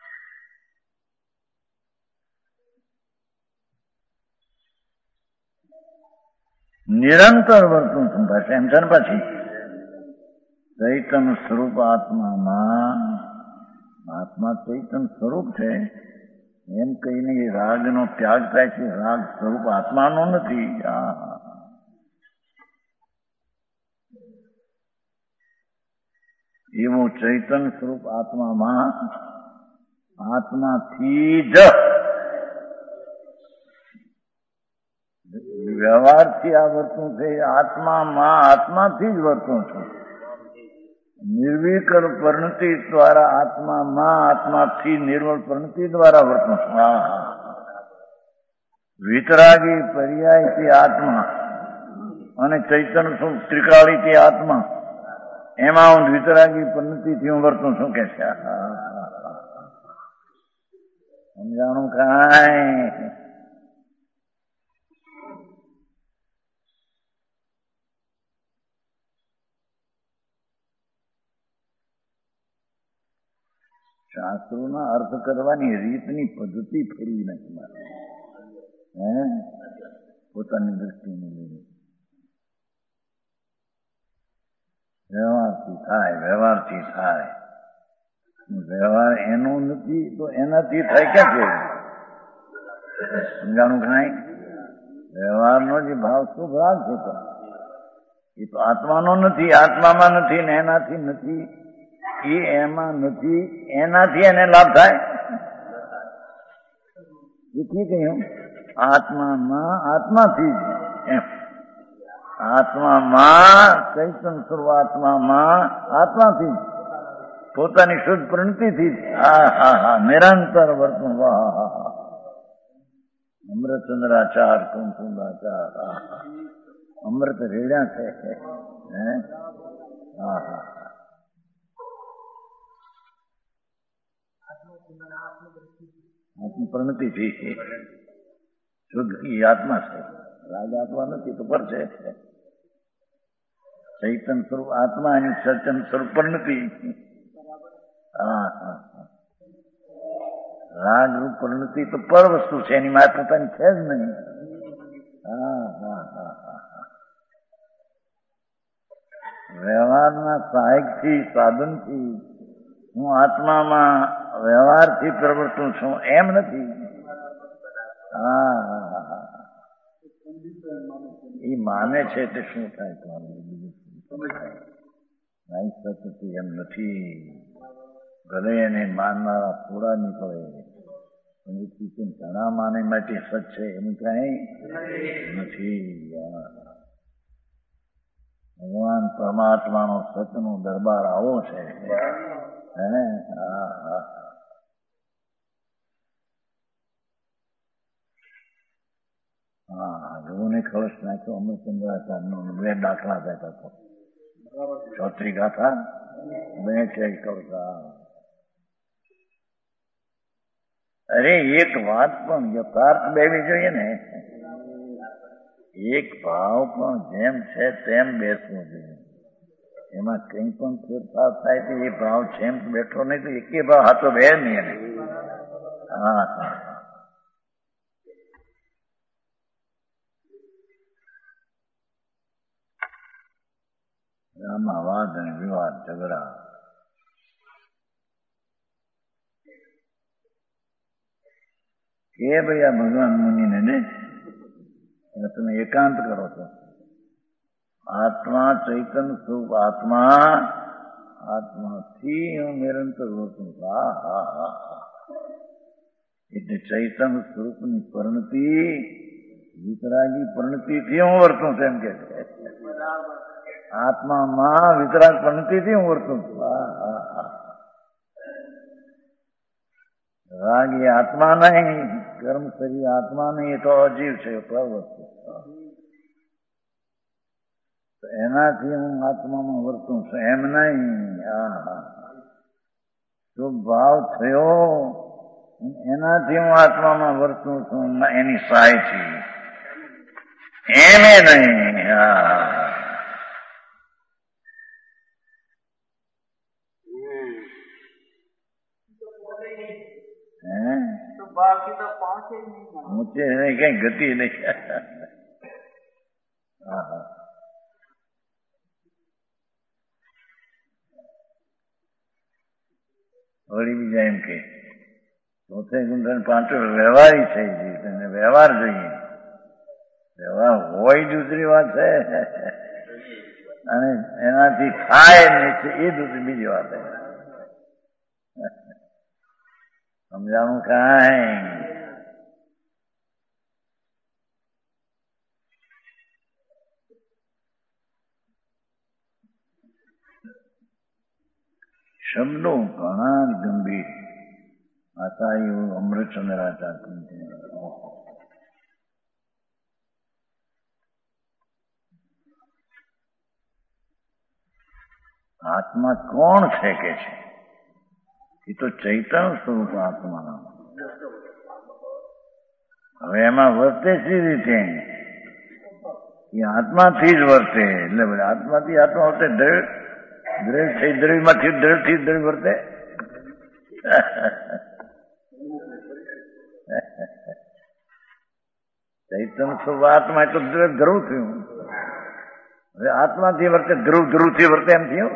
નિરંતર વર્તું છું પાછા એમ છે ને. પછી ચૈતન સ્વરૂપ આત્મામાં આત્મા ચૈતન સ્વરૂપ છે એમ કહીને એ રાગનો ત્યાગ થાય છે. રાગ સ્વરૂપ આત્માનો નથી. એવું ચૈતન સ્વરૂપ આત્મામાં આત્માથી જ વ્યવહારથી આ વર્તું છે. આત્મામાં આત્માથી જ વર્તું છું. નિર્વિકલ્પ પરિણતિ દ્વારા આત્મામાં આત્માથી નિર્મળ પરિણતિ દ્વારા વર્તું છું. વિતરાગી પર્યાયથી આત્મા અને ચૈતન ત્રિકાળીથી આત્મા એમાં હું વિતરાગી પરિણતિથી હું વર્તું છું કે છે. સમજાણું કાંઈ? શાસ્ત્રોના અર્થ કરવાની રીતની પદ્ધતિ ફેરવી નથી મારે. હે પોતાની દ્રષ્ટિને લઈને વ્યવહારથી થાય, વ્યવહારથી થાય. વ્યવહાર એનો નથી તો એનાથી થાય ક્યાં છે? સમજાણું કાંઈ? વ્યવહારનો જે ભાવ શું ભાગ છે તો એ તો આત્માનો નથી, આત્મામાં નથી ને એનાથી નથી. એ એમાં નથી એનાથી એને લાભ થાય. શીખી ગયું આત્મામાં આત્માથી જ એમ આત્મામાં ચૈતન્ય સ્વરૂપ આત્મામાં આત્માથી જ પોતાની શુદ્ધ પ્રણતિથી જ હા હા હા નિરંતર વર્તન વાહ અમૃતચંદ્રાચાર કુમકુંદાચાર અમૃત રેડ્યા છે હે હા હા આત્મ પ્રણતિથી શુદ્ધ ઈ આત્મા છે રાગ આત્મા નથી તો પર છે ચૈતન્ય સ્વરૂપ આત્મા એની સચન સ્વરૂપ પરિણતિ હા હા રાગ રૂપ પરિણતિ તો પર વસ્તુ છે એની માત પોતાની છે જ નહીં હા હા હા હા વ્યવહારના સહાયકથી સાધનથી હું આત્મામાં વ્યવહારથી પ્રવર્તું છું એમ નથી હા હા હા એ માને છે તે શું થાય સત્ય એમ નથી ભલે એને માનનારા થોડા નીકળે પણ એ ઘણા માને માટે સચ છે એનું કઈ નથી ભગવાન પરમાત્માનો સતનો દરબાર આવો છે હે હા હા હા લોકોને કળશ નાખ્યો અમૃતચંદ્રાચાર નો બે દાખલા દેતા હતો ચોત્રી ગાથા બે છે કળશ અરે એક વાત પણ યથાર્થ બેવી જોઈએ ને એક ભાવ પણ જેમ છે તેમ બેસવો જોઈએ એમાં કઈ પણ ફેરફાર થાય તો એ ભાવ જેમ બેઠો નહીં તો એકે ભાવ હાથો બે નહીં એને હા હા આમાં વાદ અને વિવાદ ઝઘડા કે ભાઈ આ ભગવાન મુનિને ને તમે એકાંત કરો છો આત્મા ચૈતન્ય સ્વરૂપ આત્મા આત્માથી હું નિરંતર વર્તું હા હા હા એટલે ચૈતન્ય સ્વરૂપની પરિણતિ વિતરાગી પરિણતિથી હું વર્તું છું એમ કે આત્મામાં વિતરાગ પરિણતિથી હું વર્તું છું હા હા હા રાગ એ આત્મા નહીં કર્મ શરીર આત્મા નહીં એ તો અજીવ છે પર વસ્તુ એનાથી હું આત્મામાં વર્તું છું એમ નહીં હા હા શુભ ભાવ થયો એનાથી હું આત્મામાં વર્તું છું એની સહાયથી એમે નહીં હા ઊંચે કઈ ગતિ નહીં હા હા વળી બીજા એમ કે ચોથે ગુંઠન પાંચો વ્યવહારી થઈ ગઈ તેને વ્યવહાર જોઈએ વ્યવહાર હોય દૂસરી વાત છે અને એનાથી થાય નહીં એ દૂસરી બીજી વાત છે સમજાણું કાંઈ શબ્દો ઘણા ગંભીર આતા એવું અમૃતચંદ્રાચાર આત્મા કોણ છે કે છે એ તો ચૈતન્ય સ્વરૂપ આત્મા હવે એમાં વર્તે સી રીતે એ આત્માથી જ વર્તે એટલે આત્માથી આત્મા વર્તે દ્રઢ દ્રઢ થઈ દ્રવ્યમાંથી દ્રઢથી દ્રવ્ય વર્તે ચૈતન્ય સ્વરૂપ આત્મા તો દ્રઢ ધ્રુવ થયું હવે આત્માથી વર્તે ધ્રુવ ધ્રુવથી વર્તે એમ થયું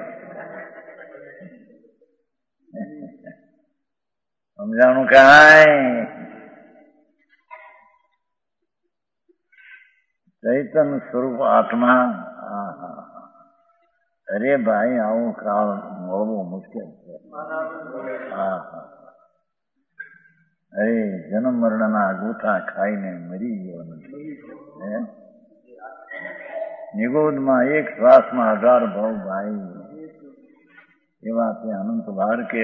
સમજાણું કાંઈ ચૈતન્ય સ્વરૂપ આત્મા અરે ભાઈ આવું કાળ મળવું મુશ્કેલ છે હા હા અરે જન્મ મરણના ગોથા ખાઈને મરી ગયો નથી. નિગોદમાં એક શ્વાસમાં હજાર ભાવ ભાઈ એવા તે અનંત વાર કે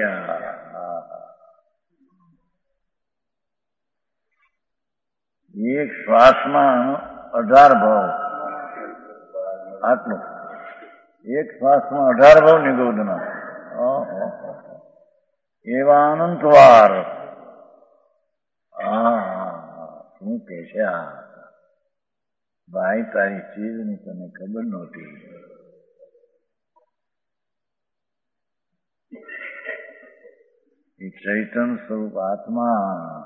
એક શ્વાસમાં અઢાર ભાવ, આટલું એક શ્વાસમાં અઢાર ભાવ નિગોદના એવા અનંત વાર. હા શું કે છે આ ભાઈ, તારી ચીજની તને ખબર નહોતી. એ ચૈતન સ્વરૂપ આત્મા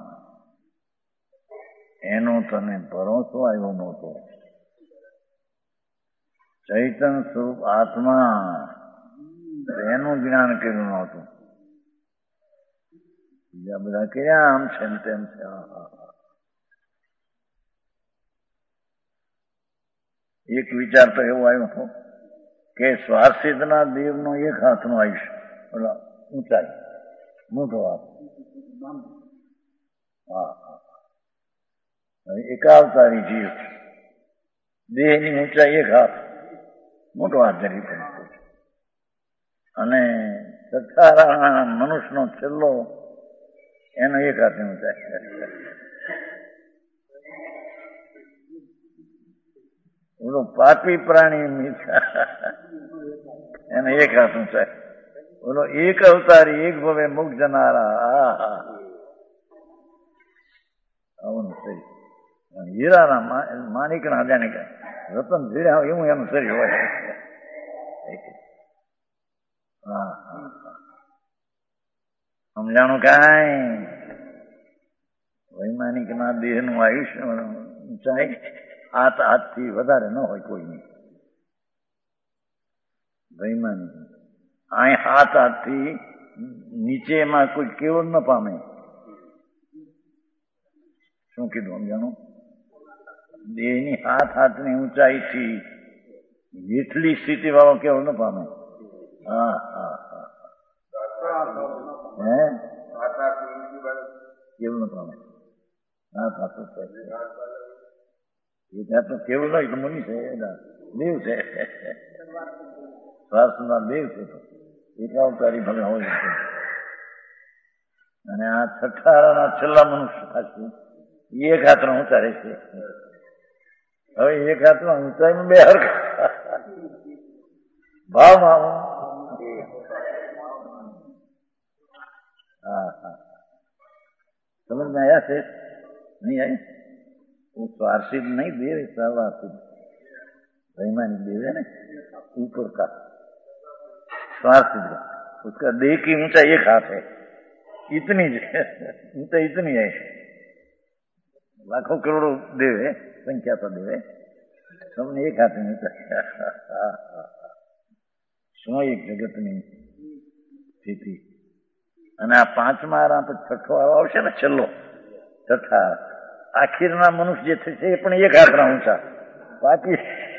એનો તને ભરોસો આવ્યો નહોતો. ચૈતન સ્વરૂપ આત્મા એનું જ્ઞાન કર્યું નહોતું. બીજા બધા કર્યા આમ છે ને તેમ છે. એક વિચાર તો એવો આવ્યો હતો કે સ્વાર્સિદના દેવનો એક હાથનો આયુષ્ય, ઓલા ઊંચાઈ મોટો હાથ. હા હા એકાવતારી જીવ દેહની ઊંચાઈ એક હાથ, મોટો હાથ ધરી પણ અને સત્તારા મનુષ્યનો છેલ્લો એનો એક હાથની ઊંચાઈ. ઓલો પાપી પ્રાણી એને એક હાથ ઊંચાઈ, ઓલો એક અવતારી એક ભવે મુખ જનારા. હા હા આવું સરી હીરાના માણિકના જાણે કે રતન જીડ્યા એવું એનું શરીર હોય. હા સમજાણું કાંઈ? વૈમાનિક ના દેહ નું આયુષ્ય ઊંચાઈ હાથ હાથથી વધારે ન હોય કોઈની. વૈમાનિક અહીં હાથ હાથથી નીચેમાં કોઈ કેવળ ન પામે. શું કીધું સમજાણું? દેહની હાથ હાથની ઊંચાઈથી જેટલી સ્થિતિ વાળો કેવળ ન પામે. હા હા હા હે કેવું ન પામે. હાથ હાથ એક હાથ કેવું નહીં તો મુનિ છે, દેવ છે, શ્વાસના દેવ છે. એકાવતારી ભલે હોય. અને આ છઠ્ઠારાના છેલ્લા મનુષ્ય ખાસી એક હાથનો ઊંચા રહેશે. હવે એક હાથનો ઊંચાઈમાં બે હરખા ભાવમાં. હા હા સમજ આવ્યા છે? નહીં આવી? वो स्वार्थित नहीं देव, सर्वार्थित वैमानिक देव है ना ऊपर का स्वार्थित का, उसका देह की ऊंचाई एक हाथ है, इतनी ऊंचाई इतनी है. लाखों करोड़ों देव है, संख्या तो देव है, सबने एक हाथ में ऊंचाई. શું એક જગતની સ્થિતિ. અને આ પાંચમા આરામ પછી છઠ્ઠો આવશે ને છેલ્લો છઠ્ઠા આખીરના મનુષ્ય જે થશે એ પણ એક હાથના ઊંચા. બાકી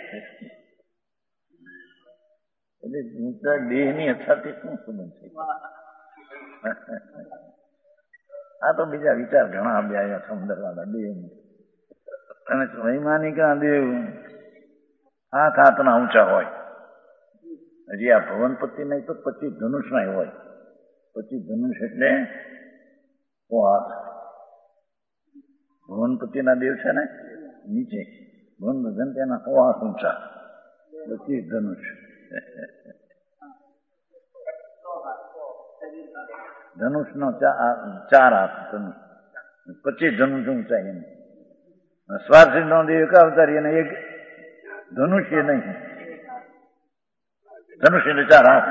એટલે ઊંચા દેહની અથાથી શું સંબંધ છે? આ તો બીજા વિચાર ઘણા આવ્યા સમુદ્રવાળા દેવ અને વૈમાનિકના દેવ હાથ હાથના ઊંચા હોય. હજી આ ભવનપતિ નહીં તો પચીસ ધનુષના હોય. પચીસ ધનુષ એટલે હાથ. ભવનપતિના દેવ છે ને નીચે ભવન તેના સો હાથ ઊંચા, પચીસ ધનુષ. ધનુષ નો ચાર હાથ ધનુષ, પચીસ ધનુષ ઊંચા. એને સ્વાર્થી નો દેવ કા અવતારી એને એક ધનુષ એ નહીં, ધનુષ એટલે ચાર હાથ.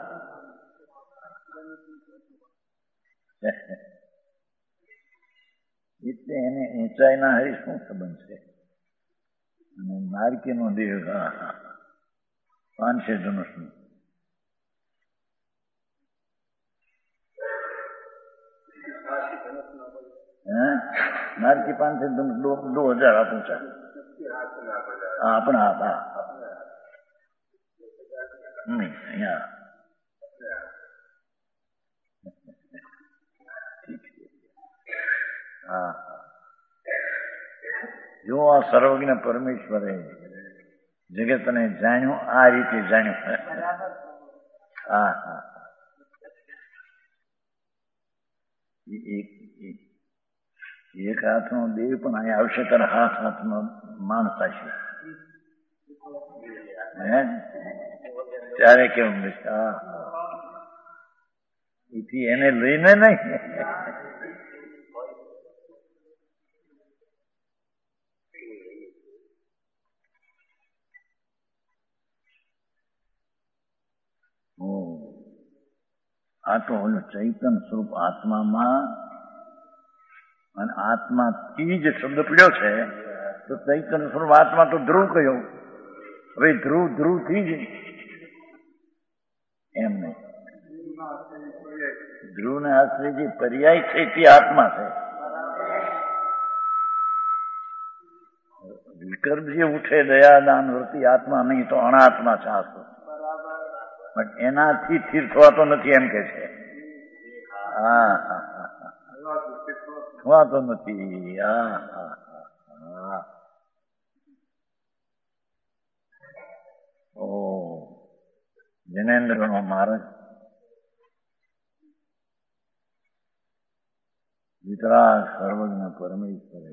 એટલે એને ઊંચાઈના હરી શું સંબંધ છે? અને નારકીનો દેહ પાંચસો ધનુષનું. હે નારકી પાંચસો ધનુષ દો દो हजार हाथ ऊंचा. હા આપણા હાથ. હા નહીં અહીંયા ઠીક છે. હા જો આ સર્વજ્ઞ પરમેશ્વરે જગતને જાણ્યું આ રીતે જાણ્યું. હા હા એક હાથનો દેવ પણ અહીં આવશે ત્યારે હાથ હાથનો માણસ થશે. હે ત્યારે કેવું હા એથી એને લઈને નહીં. આ તો ઓલું ચૈતન સ્વરૂપ આત્મામાં અને આત્માથી જ શબ્દ પડ્યો છે તો ચૈતન સ્વરૂપ આત્મા તો ધ્રુવ કયો. હવે ધ્રુવ ધ્રુવ થી જ એમ નહીં. ધ્રુવ ને આશ્રય જે પર્યાય છે તે આત્મા છે. વિકલ્પ જે ઉઠે દયાદાન વૃત્તિ આત્મા નહીં તો અનાત્મા છે. પણ એનાથી સ્થિર થવાતો નથી એમ કે છે. હા થવાતો નથી. હા હા હા ઓ જૈનેન્દ્ર નો મહારાજ વિતરાગ સર્વજ્ઞ પરમેશ્વરે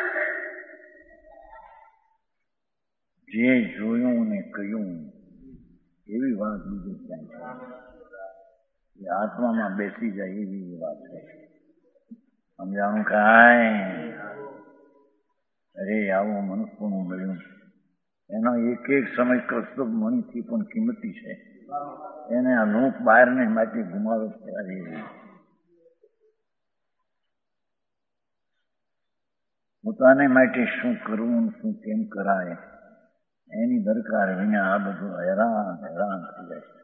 જે જોયું ને કહ્યું એવી વાત બીજી ક્યાં છે. આત્મામાં બેસી જાય એવી વાત છે. સમજાણું કાંઈ? અરે આવું મનુષ્યનું મળ્યું એનો એક એક સમય કસ્તુભ મણીથી પણ કિંમતી છે. એને આ લોક બહારને માટે ગુમાવે છે. અરે પોતાને માટે શું કરવું શું કેમ કરાય એની દરકાર વિના આ બધું હેરાન હેરાન થઈ જાય છે.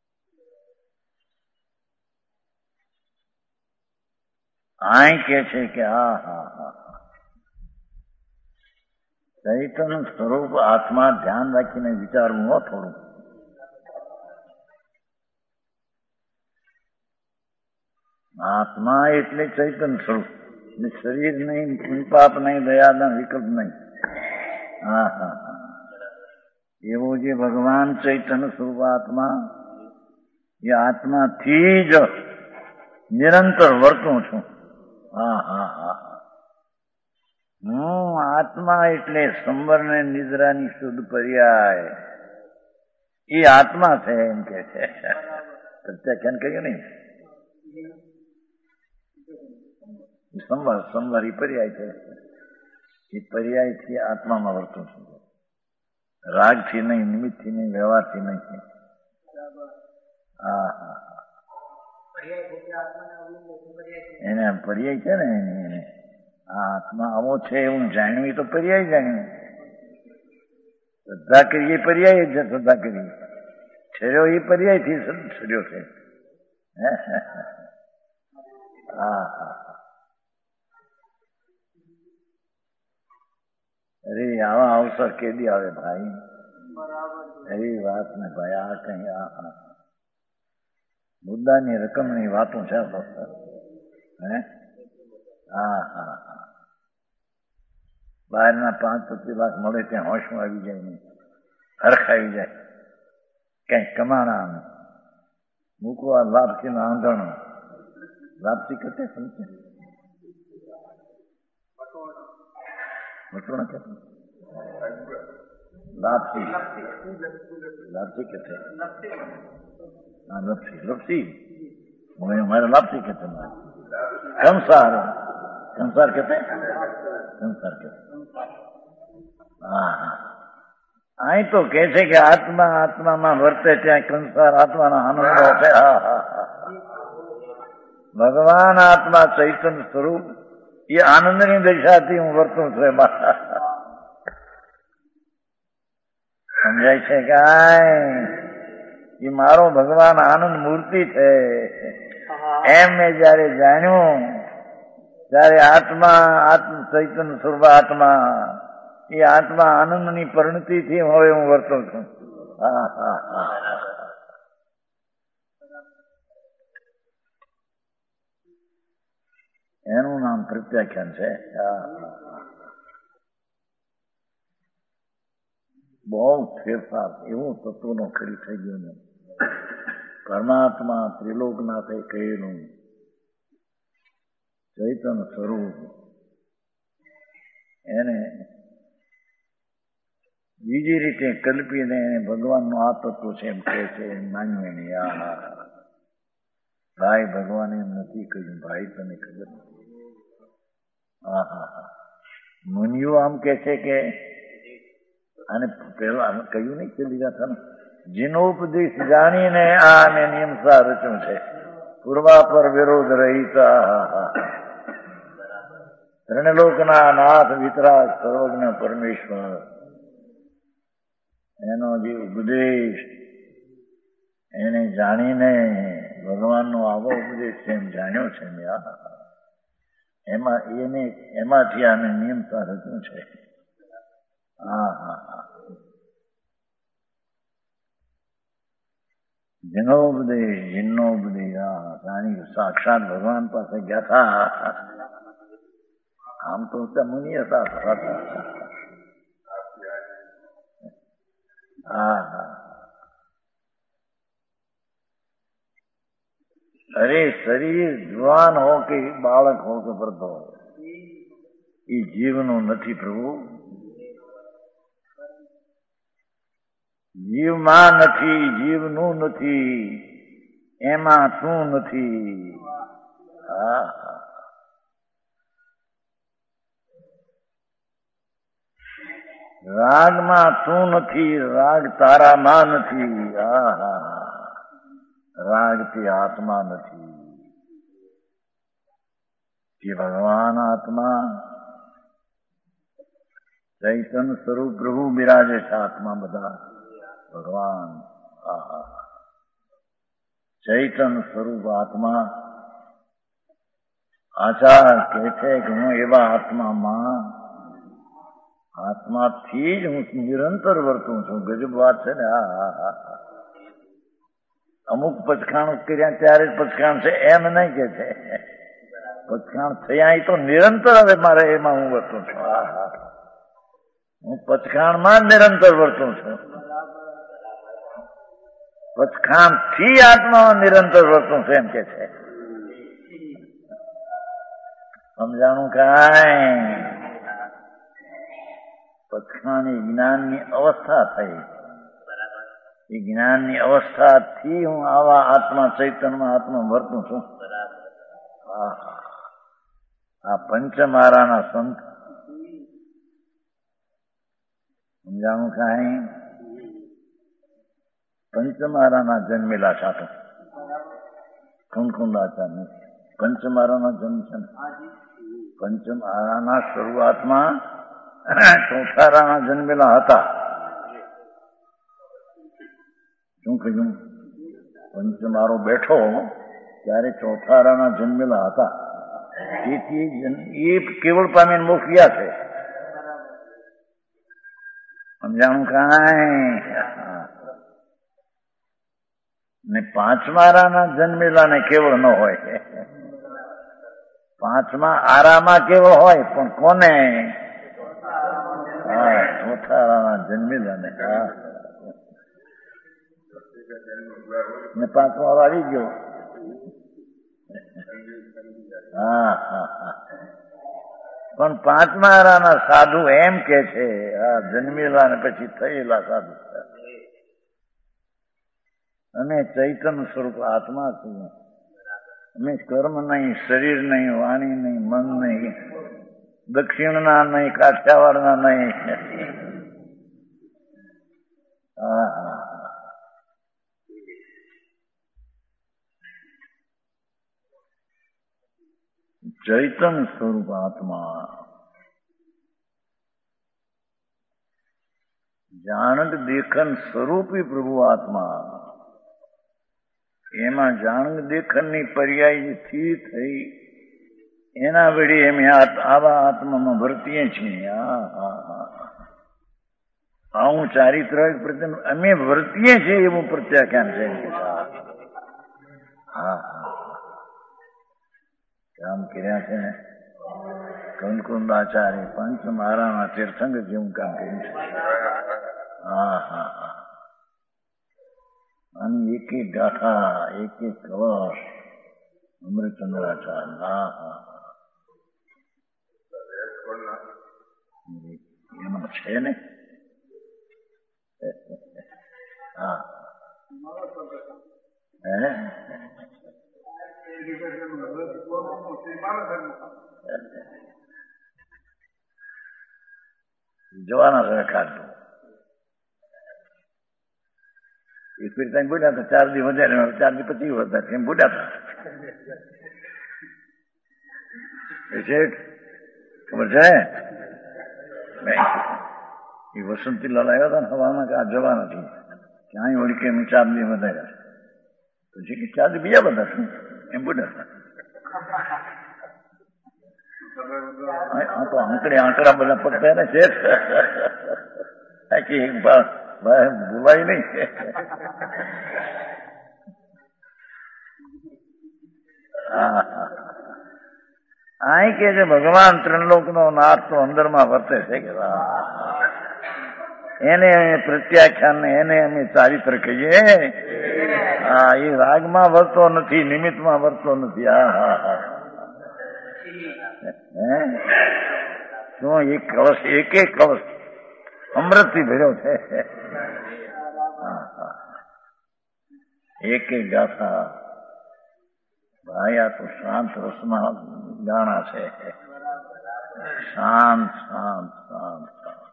આ કે છે કે હા હા હા ચૈતન્ય સ્વરૂપ આત્મા ધ્યાન રાખીને વિચારવું હો થોડું. આત્મા એટલે ચૈતન્ય સ્વરૂપ શરીર નહીં પાપ નહીં દયાદાન વિકલ્પ નહીં. હા હા હા એવું જે ભગવાન ચૈતન્ય સ્વરૂપ આત્મા એ આત્માથી જ નિરંતર વર્તું છું. હા હા હા હું આત્મા એટલે સંબર ને નિદ્રાની શુદ્ધ પર્યાય એ આત્મા છે એમ કે છે. પ્રત્યાખ્યાન કહ્યું નહીં. સંવર સંવર એ પર્યાય છે. એ પર્યાય થી આત્મામાં વર્તું છું. રાગથી નહીં નિમિત્તથી નહીં વ્યવહારથી નહીં. હા હા એને પર્યાય છે ને એને આ આત્મા આવો છે એવું જાણ્યું એ તો પર્યાય જાણ્યું. શ્રદ્ધા કરીએ પર્યાય જ શ્રદ્ધા કરીએ. છેડ્યો એ પર્યાય થી છેડ્યો છે. હા હા અરે આવા અવસર કેદી આવે ભાઈ. એવી વાત ને ભાઈ આ કઈ આ મુદ્દાની રકમની વાતો છે. હે હા હા હા બહારના પાંચ પચીસ લાખ મળે ત્યાં હોશમાં આવી જાય નહીં. હરખ આવી જાય. કઈ કમાણા મૂકવા લાપસી ના આંધણો લાપસી કતે સમજે વટોણા કે લાપસી લાપસી કતે હા લપસી લપસી મારે લાપસી કતે કંસાર કંસાર કતે કંસાર કતે હા હા અહીં તો કે છે કે આત્મા આત્મામાં વર્તે ત્યાં કંસાર આત્માના આનંદ છે. હા હા હા ભગવાન આત્મા ચૈતન્ય સ્વરૂપ એ આનંદની દિશાથી હું વર્તું છું. સમજાય છે કાંઈ? એ મારો ભગવાન આનંદ મૂર્તિ છે એમ મેં જયારે જાણ્યું ત્યારે આત્મા આત્મ ચૈતન્ય સ્વરૂપ આત્મા એ આત્મા આનંદની પરિણતિથી હવે હું વર્તું છું. હા હા હા એનું નામ પ્રત્યાખ્યાન છે. બહુ ફેરફાર એવો તત્વનો ખરી થઈ ગયો ને. પરમાત્મા ત્રિલોકનાથે કહેલું ચૈતન સ્વરૂપ એને બીજી રીતે કલ્પીને ભગવાનનું આ તત્વ છે એમ કહે છે, એમ માન્યું નહીં. આ ભાઈ ભગવાન એમ નથી કહ્યું, ભાઈ તને ખબર નથી. હા હા હા મુનિઓ આમ કે છે કે આને પેલા કહ્યું નહીં કે લીધા હતા ને, જીનોપદેશ જાણીને આને નિયમસા રચ્યું છે, પૂર્વા પર વિરોધ રહિતા. ત્રણલોકના નાથ વિતરાગ સર્વજ્ઞ પરમેશ્વર એનો જે ઉપદેશ એને જાણીને ભગવાનનો આવો ઉપદેશ છે એમ જાણ્યો છે મેં. એમાં એને એમાંથી આને નિયમતા રચ્યું છે. હા હા હા જીનોપદેશ જીનોપદેશ હા જાણી સાક્ષાત ભગવાન પાસે ગયા હતા. આમ તો મુનિ હતા. હા હા અરે શરીર જુવાન હો કે બાળક હો કે વૃદ્ધ હો, એ જીવનું નથી પ્રભુ. જીવમાં નથી, જીવનું નથી, એમાં તું નથી. હા રાગમાં તું નથી, રાગ તારામાં નથી. હા હા રાગ તે આત્મા નથી, કે ભગવાન આત્મા ચૈતન સ્વરૂપ પ્રભુ બિરાજે છે. આત્મા બધા ભગવાન આહા ચૈતન સ્વરૂપ આત્મા. આચાર કહે છે કે હું એવા આત્મામાં આત્માથી જ હું નિરંતર વર્તું છું. ગજબ વાત છે ને. હા હા હા અમુક પચખાણ કર્યા ત્યારે જ પચખાણ છે એમ નહીં કે છે. પચખાણ થયા એ તો નિરંતર હવે મારે એમાં હું વર્તું છું. હા હા હું પચખાણમાં જ નિરંતર વર્તું છું. પચખાણ થી આત્મામાં નિરંતર વર્તું છું એમ કે છે. સમજાણું કાંઈ? પચખાણી જ્ઞાનની અવસ્થા થઈ. એ જ્ઞાનની અવસ્થાથી હું આવા આત્મા ચૈતનમાં આત્મા વર્તું છું. આ પંચમારાના સંત સમજાણું કાંઈ? પંચમારાના જન્મેલા સાથે કુંડકુંડાચાર્ય પંચમારાના જન્મ છે. પંચમારાના શરૂઆતમાં ચોથારાના જન્મેલા હતા. શું કહ્યું? પંચમારો બેઠો ત્યારે ચોથારાના જન્મેલા હતા. તેથી એ કેવળ પામીને મોક્ષ ગયા છે. સમજાણું કાંઈ? ને પાંચમારાના જન્મેલા ને કેવળ ન હોય. પાંચમા આરામાં કેવળ હોય પણ કોને? હા ચોથારાના જન્મેલા ને. હા ને પાંચમા આવી ગયો. હા હા હા પણ પાંચમા આરાના સાધુ એમ કે છે આ જન્મેલા ને પછી થયેલા સાધુ અમે ચૈતન સ્વરૂપ આત્મા છીએ. અમે કર્મ નહીં, શરીર નહીં, વાણી નહીં, મન નહીં, દક્ષિણના નહીં, કાઠિયાવાડના નહીં. હા હા ચૈતન સ્વરૂપ આત્મા જાણક દેખન સ્વરૂપી પ્રભુ આત્મા. એમાં જાણક દેખનની પર્યાયથી થઈ એના વડે અમે આવા આત્મામાં વર્તીએ છીએ. હા હા હા આવું ચારિત્રિક પ્રત્યે અમે વર્તીએ છીએ એવું પ્રત્યાખ્યાન છે. હા હા કામ કર્યા છે ને કંકુંદાચાર્ય પંચ મહારાણા તીર્થંકર જેવું કામ કર્યું છે. હા હા હા. અને એક એક ગાથા, એક એક કળશ અમૃતચંદ્રાચાર્ય. હા હા એમાં છે ને. હા હે જોવાના છે કાઢતું. એક ફીર ત્યાં બોલ્યા હતા ચાર દી વધારે, ચાર દી પછી વધારે એમ બોલ્યા હતા. ખબર છે એ વસંતીલાલ આવ્યા હતા ને હવાના કે આ જવા નથી ક્યાંય વળી કે એમ ચાર દી વધાર્યા પછી કે ચાર દી બીજા બધા એમ બોલ્યા હતા. તો આંકડે આંકડા બધા પડતા ને છે કે ભૂલાય નહીં. અહીં કે છે ભગવાન ત્રણલોક નો નાથ તો અંદરમાં વર્તે છે કે એને પ્રત્યાખ્યાન એને અમે ચારિત્ર કહીએ. હા એ રાગમાં વર્તો નથી, નિમિત્તમાં વર્તો નથી. હા હા હા. હે શું એક કળશ, એક એક કળશ અમૃતથી ભર્યો છે. એક એક ગાથા ભાઈ આ તો શાંત રસમાં ગાણા છે. શાંત શાંત શાંત શાંત.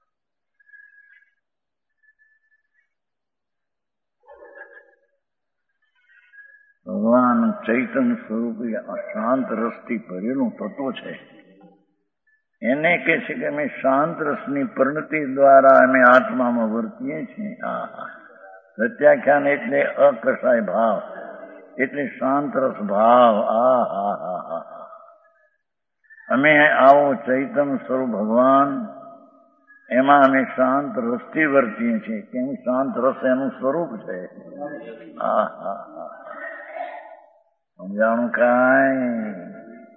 ભગવાન ચૈતન્ય સ્વરૂપ શાંત રસથી ભરેલું તત્વ છે. એને કે છે કે અમે શાંત રસની પરિણતિ દ્વારા અમે આત્મામાં વર્તીએ છીએ. આ પ્રત્યાખ્યાન એટલે અકસાય ભાવ, એટલે શાંત રસ ભાવ. આ હા હા હા. અમે આવો ચૈતન્ય સ્વરૂપ ભગવાન એમાં અમે શાંત રસથી વર્તીએ છીએ. કેમ શાંત રસ એનું સ્વરૂપ છે. હા હા હા. સમજાણું કાંઈ?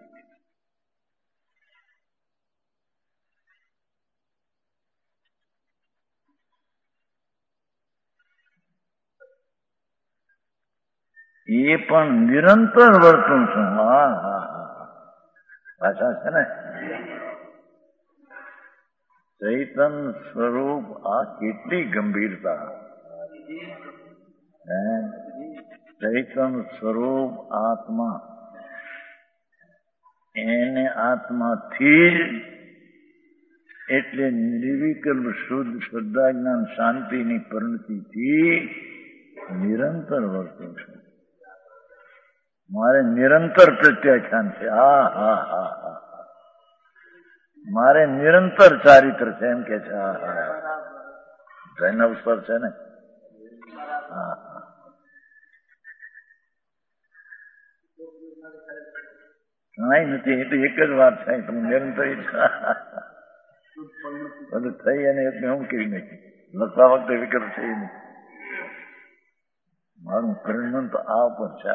એ પણ નિરંતર વર્તું છું. હા હા હા. પાછા છે ને ચૈતન સ્વરૂપ. આ કેટલી ગંભીરતા. હે ચૈતન સ્વરૂપ આત્મા, એને આત્માથી જ એટલે નિર્વિકલ્પ શુદ્ધ શ્રદ્ધા જ્ઞાન શાંતિની પરિણતિથી નિરંતર વર્તું છું. મારે નિરંતર પ્રત્યાખ્યાન છે. હા હા હા હા. મારે નિરંતર ચારિત્ર છે એમ કે છે. હા હા. જૈન અવસર છે ને. હા હા. કઈ નથી. એ તો એક જ વાત થાય તમે નિરંતર બધું થઈ અને એટલે હું કરી નાખી. લખવા વખતે વિકલ્પ છે નહીં. મારું પરિણામ તો આ ઉપર છે.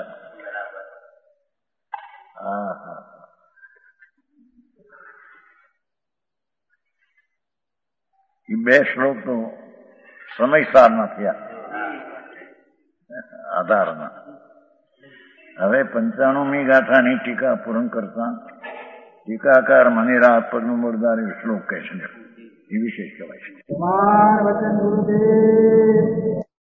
હા હા. એ બે શ્લોક તો સમયસારના થયા આધારના. હવે પંચાણુમી ગાથાની ટીકા પૂર્ણ કરતા ટીકાકાર મનેરા પદનું મુરદારી શ્લોક કહે છે. એ વિશેષ કહેવાય છે.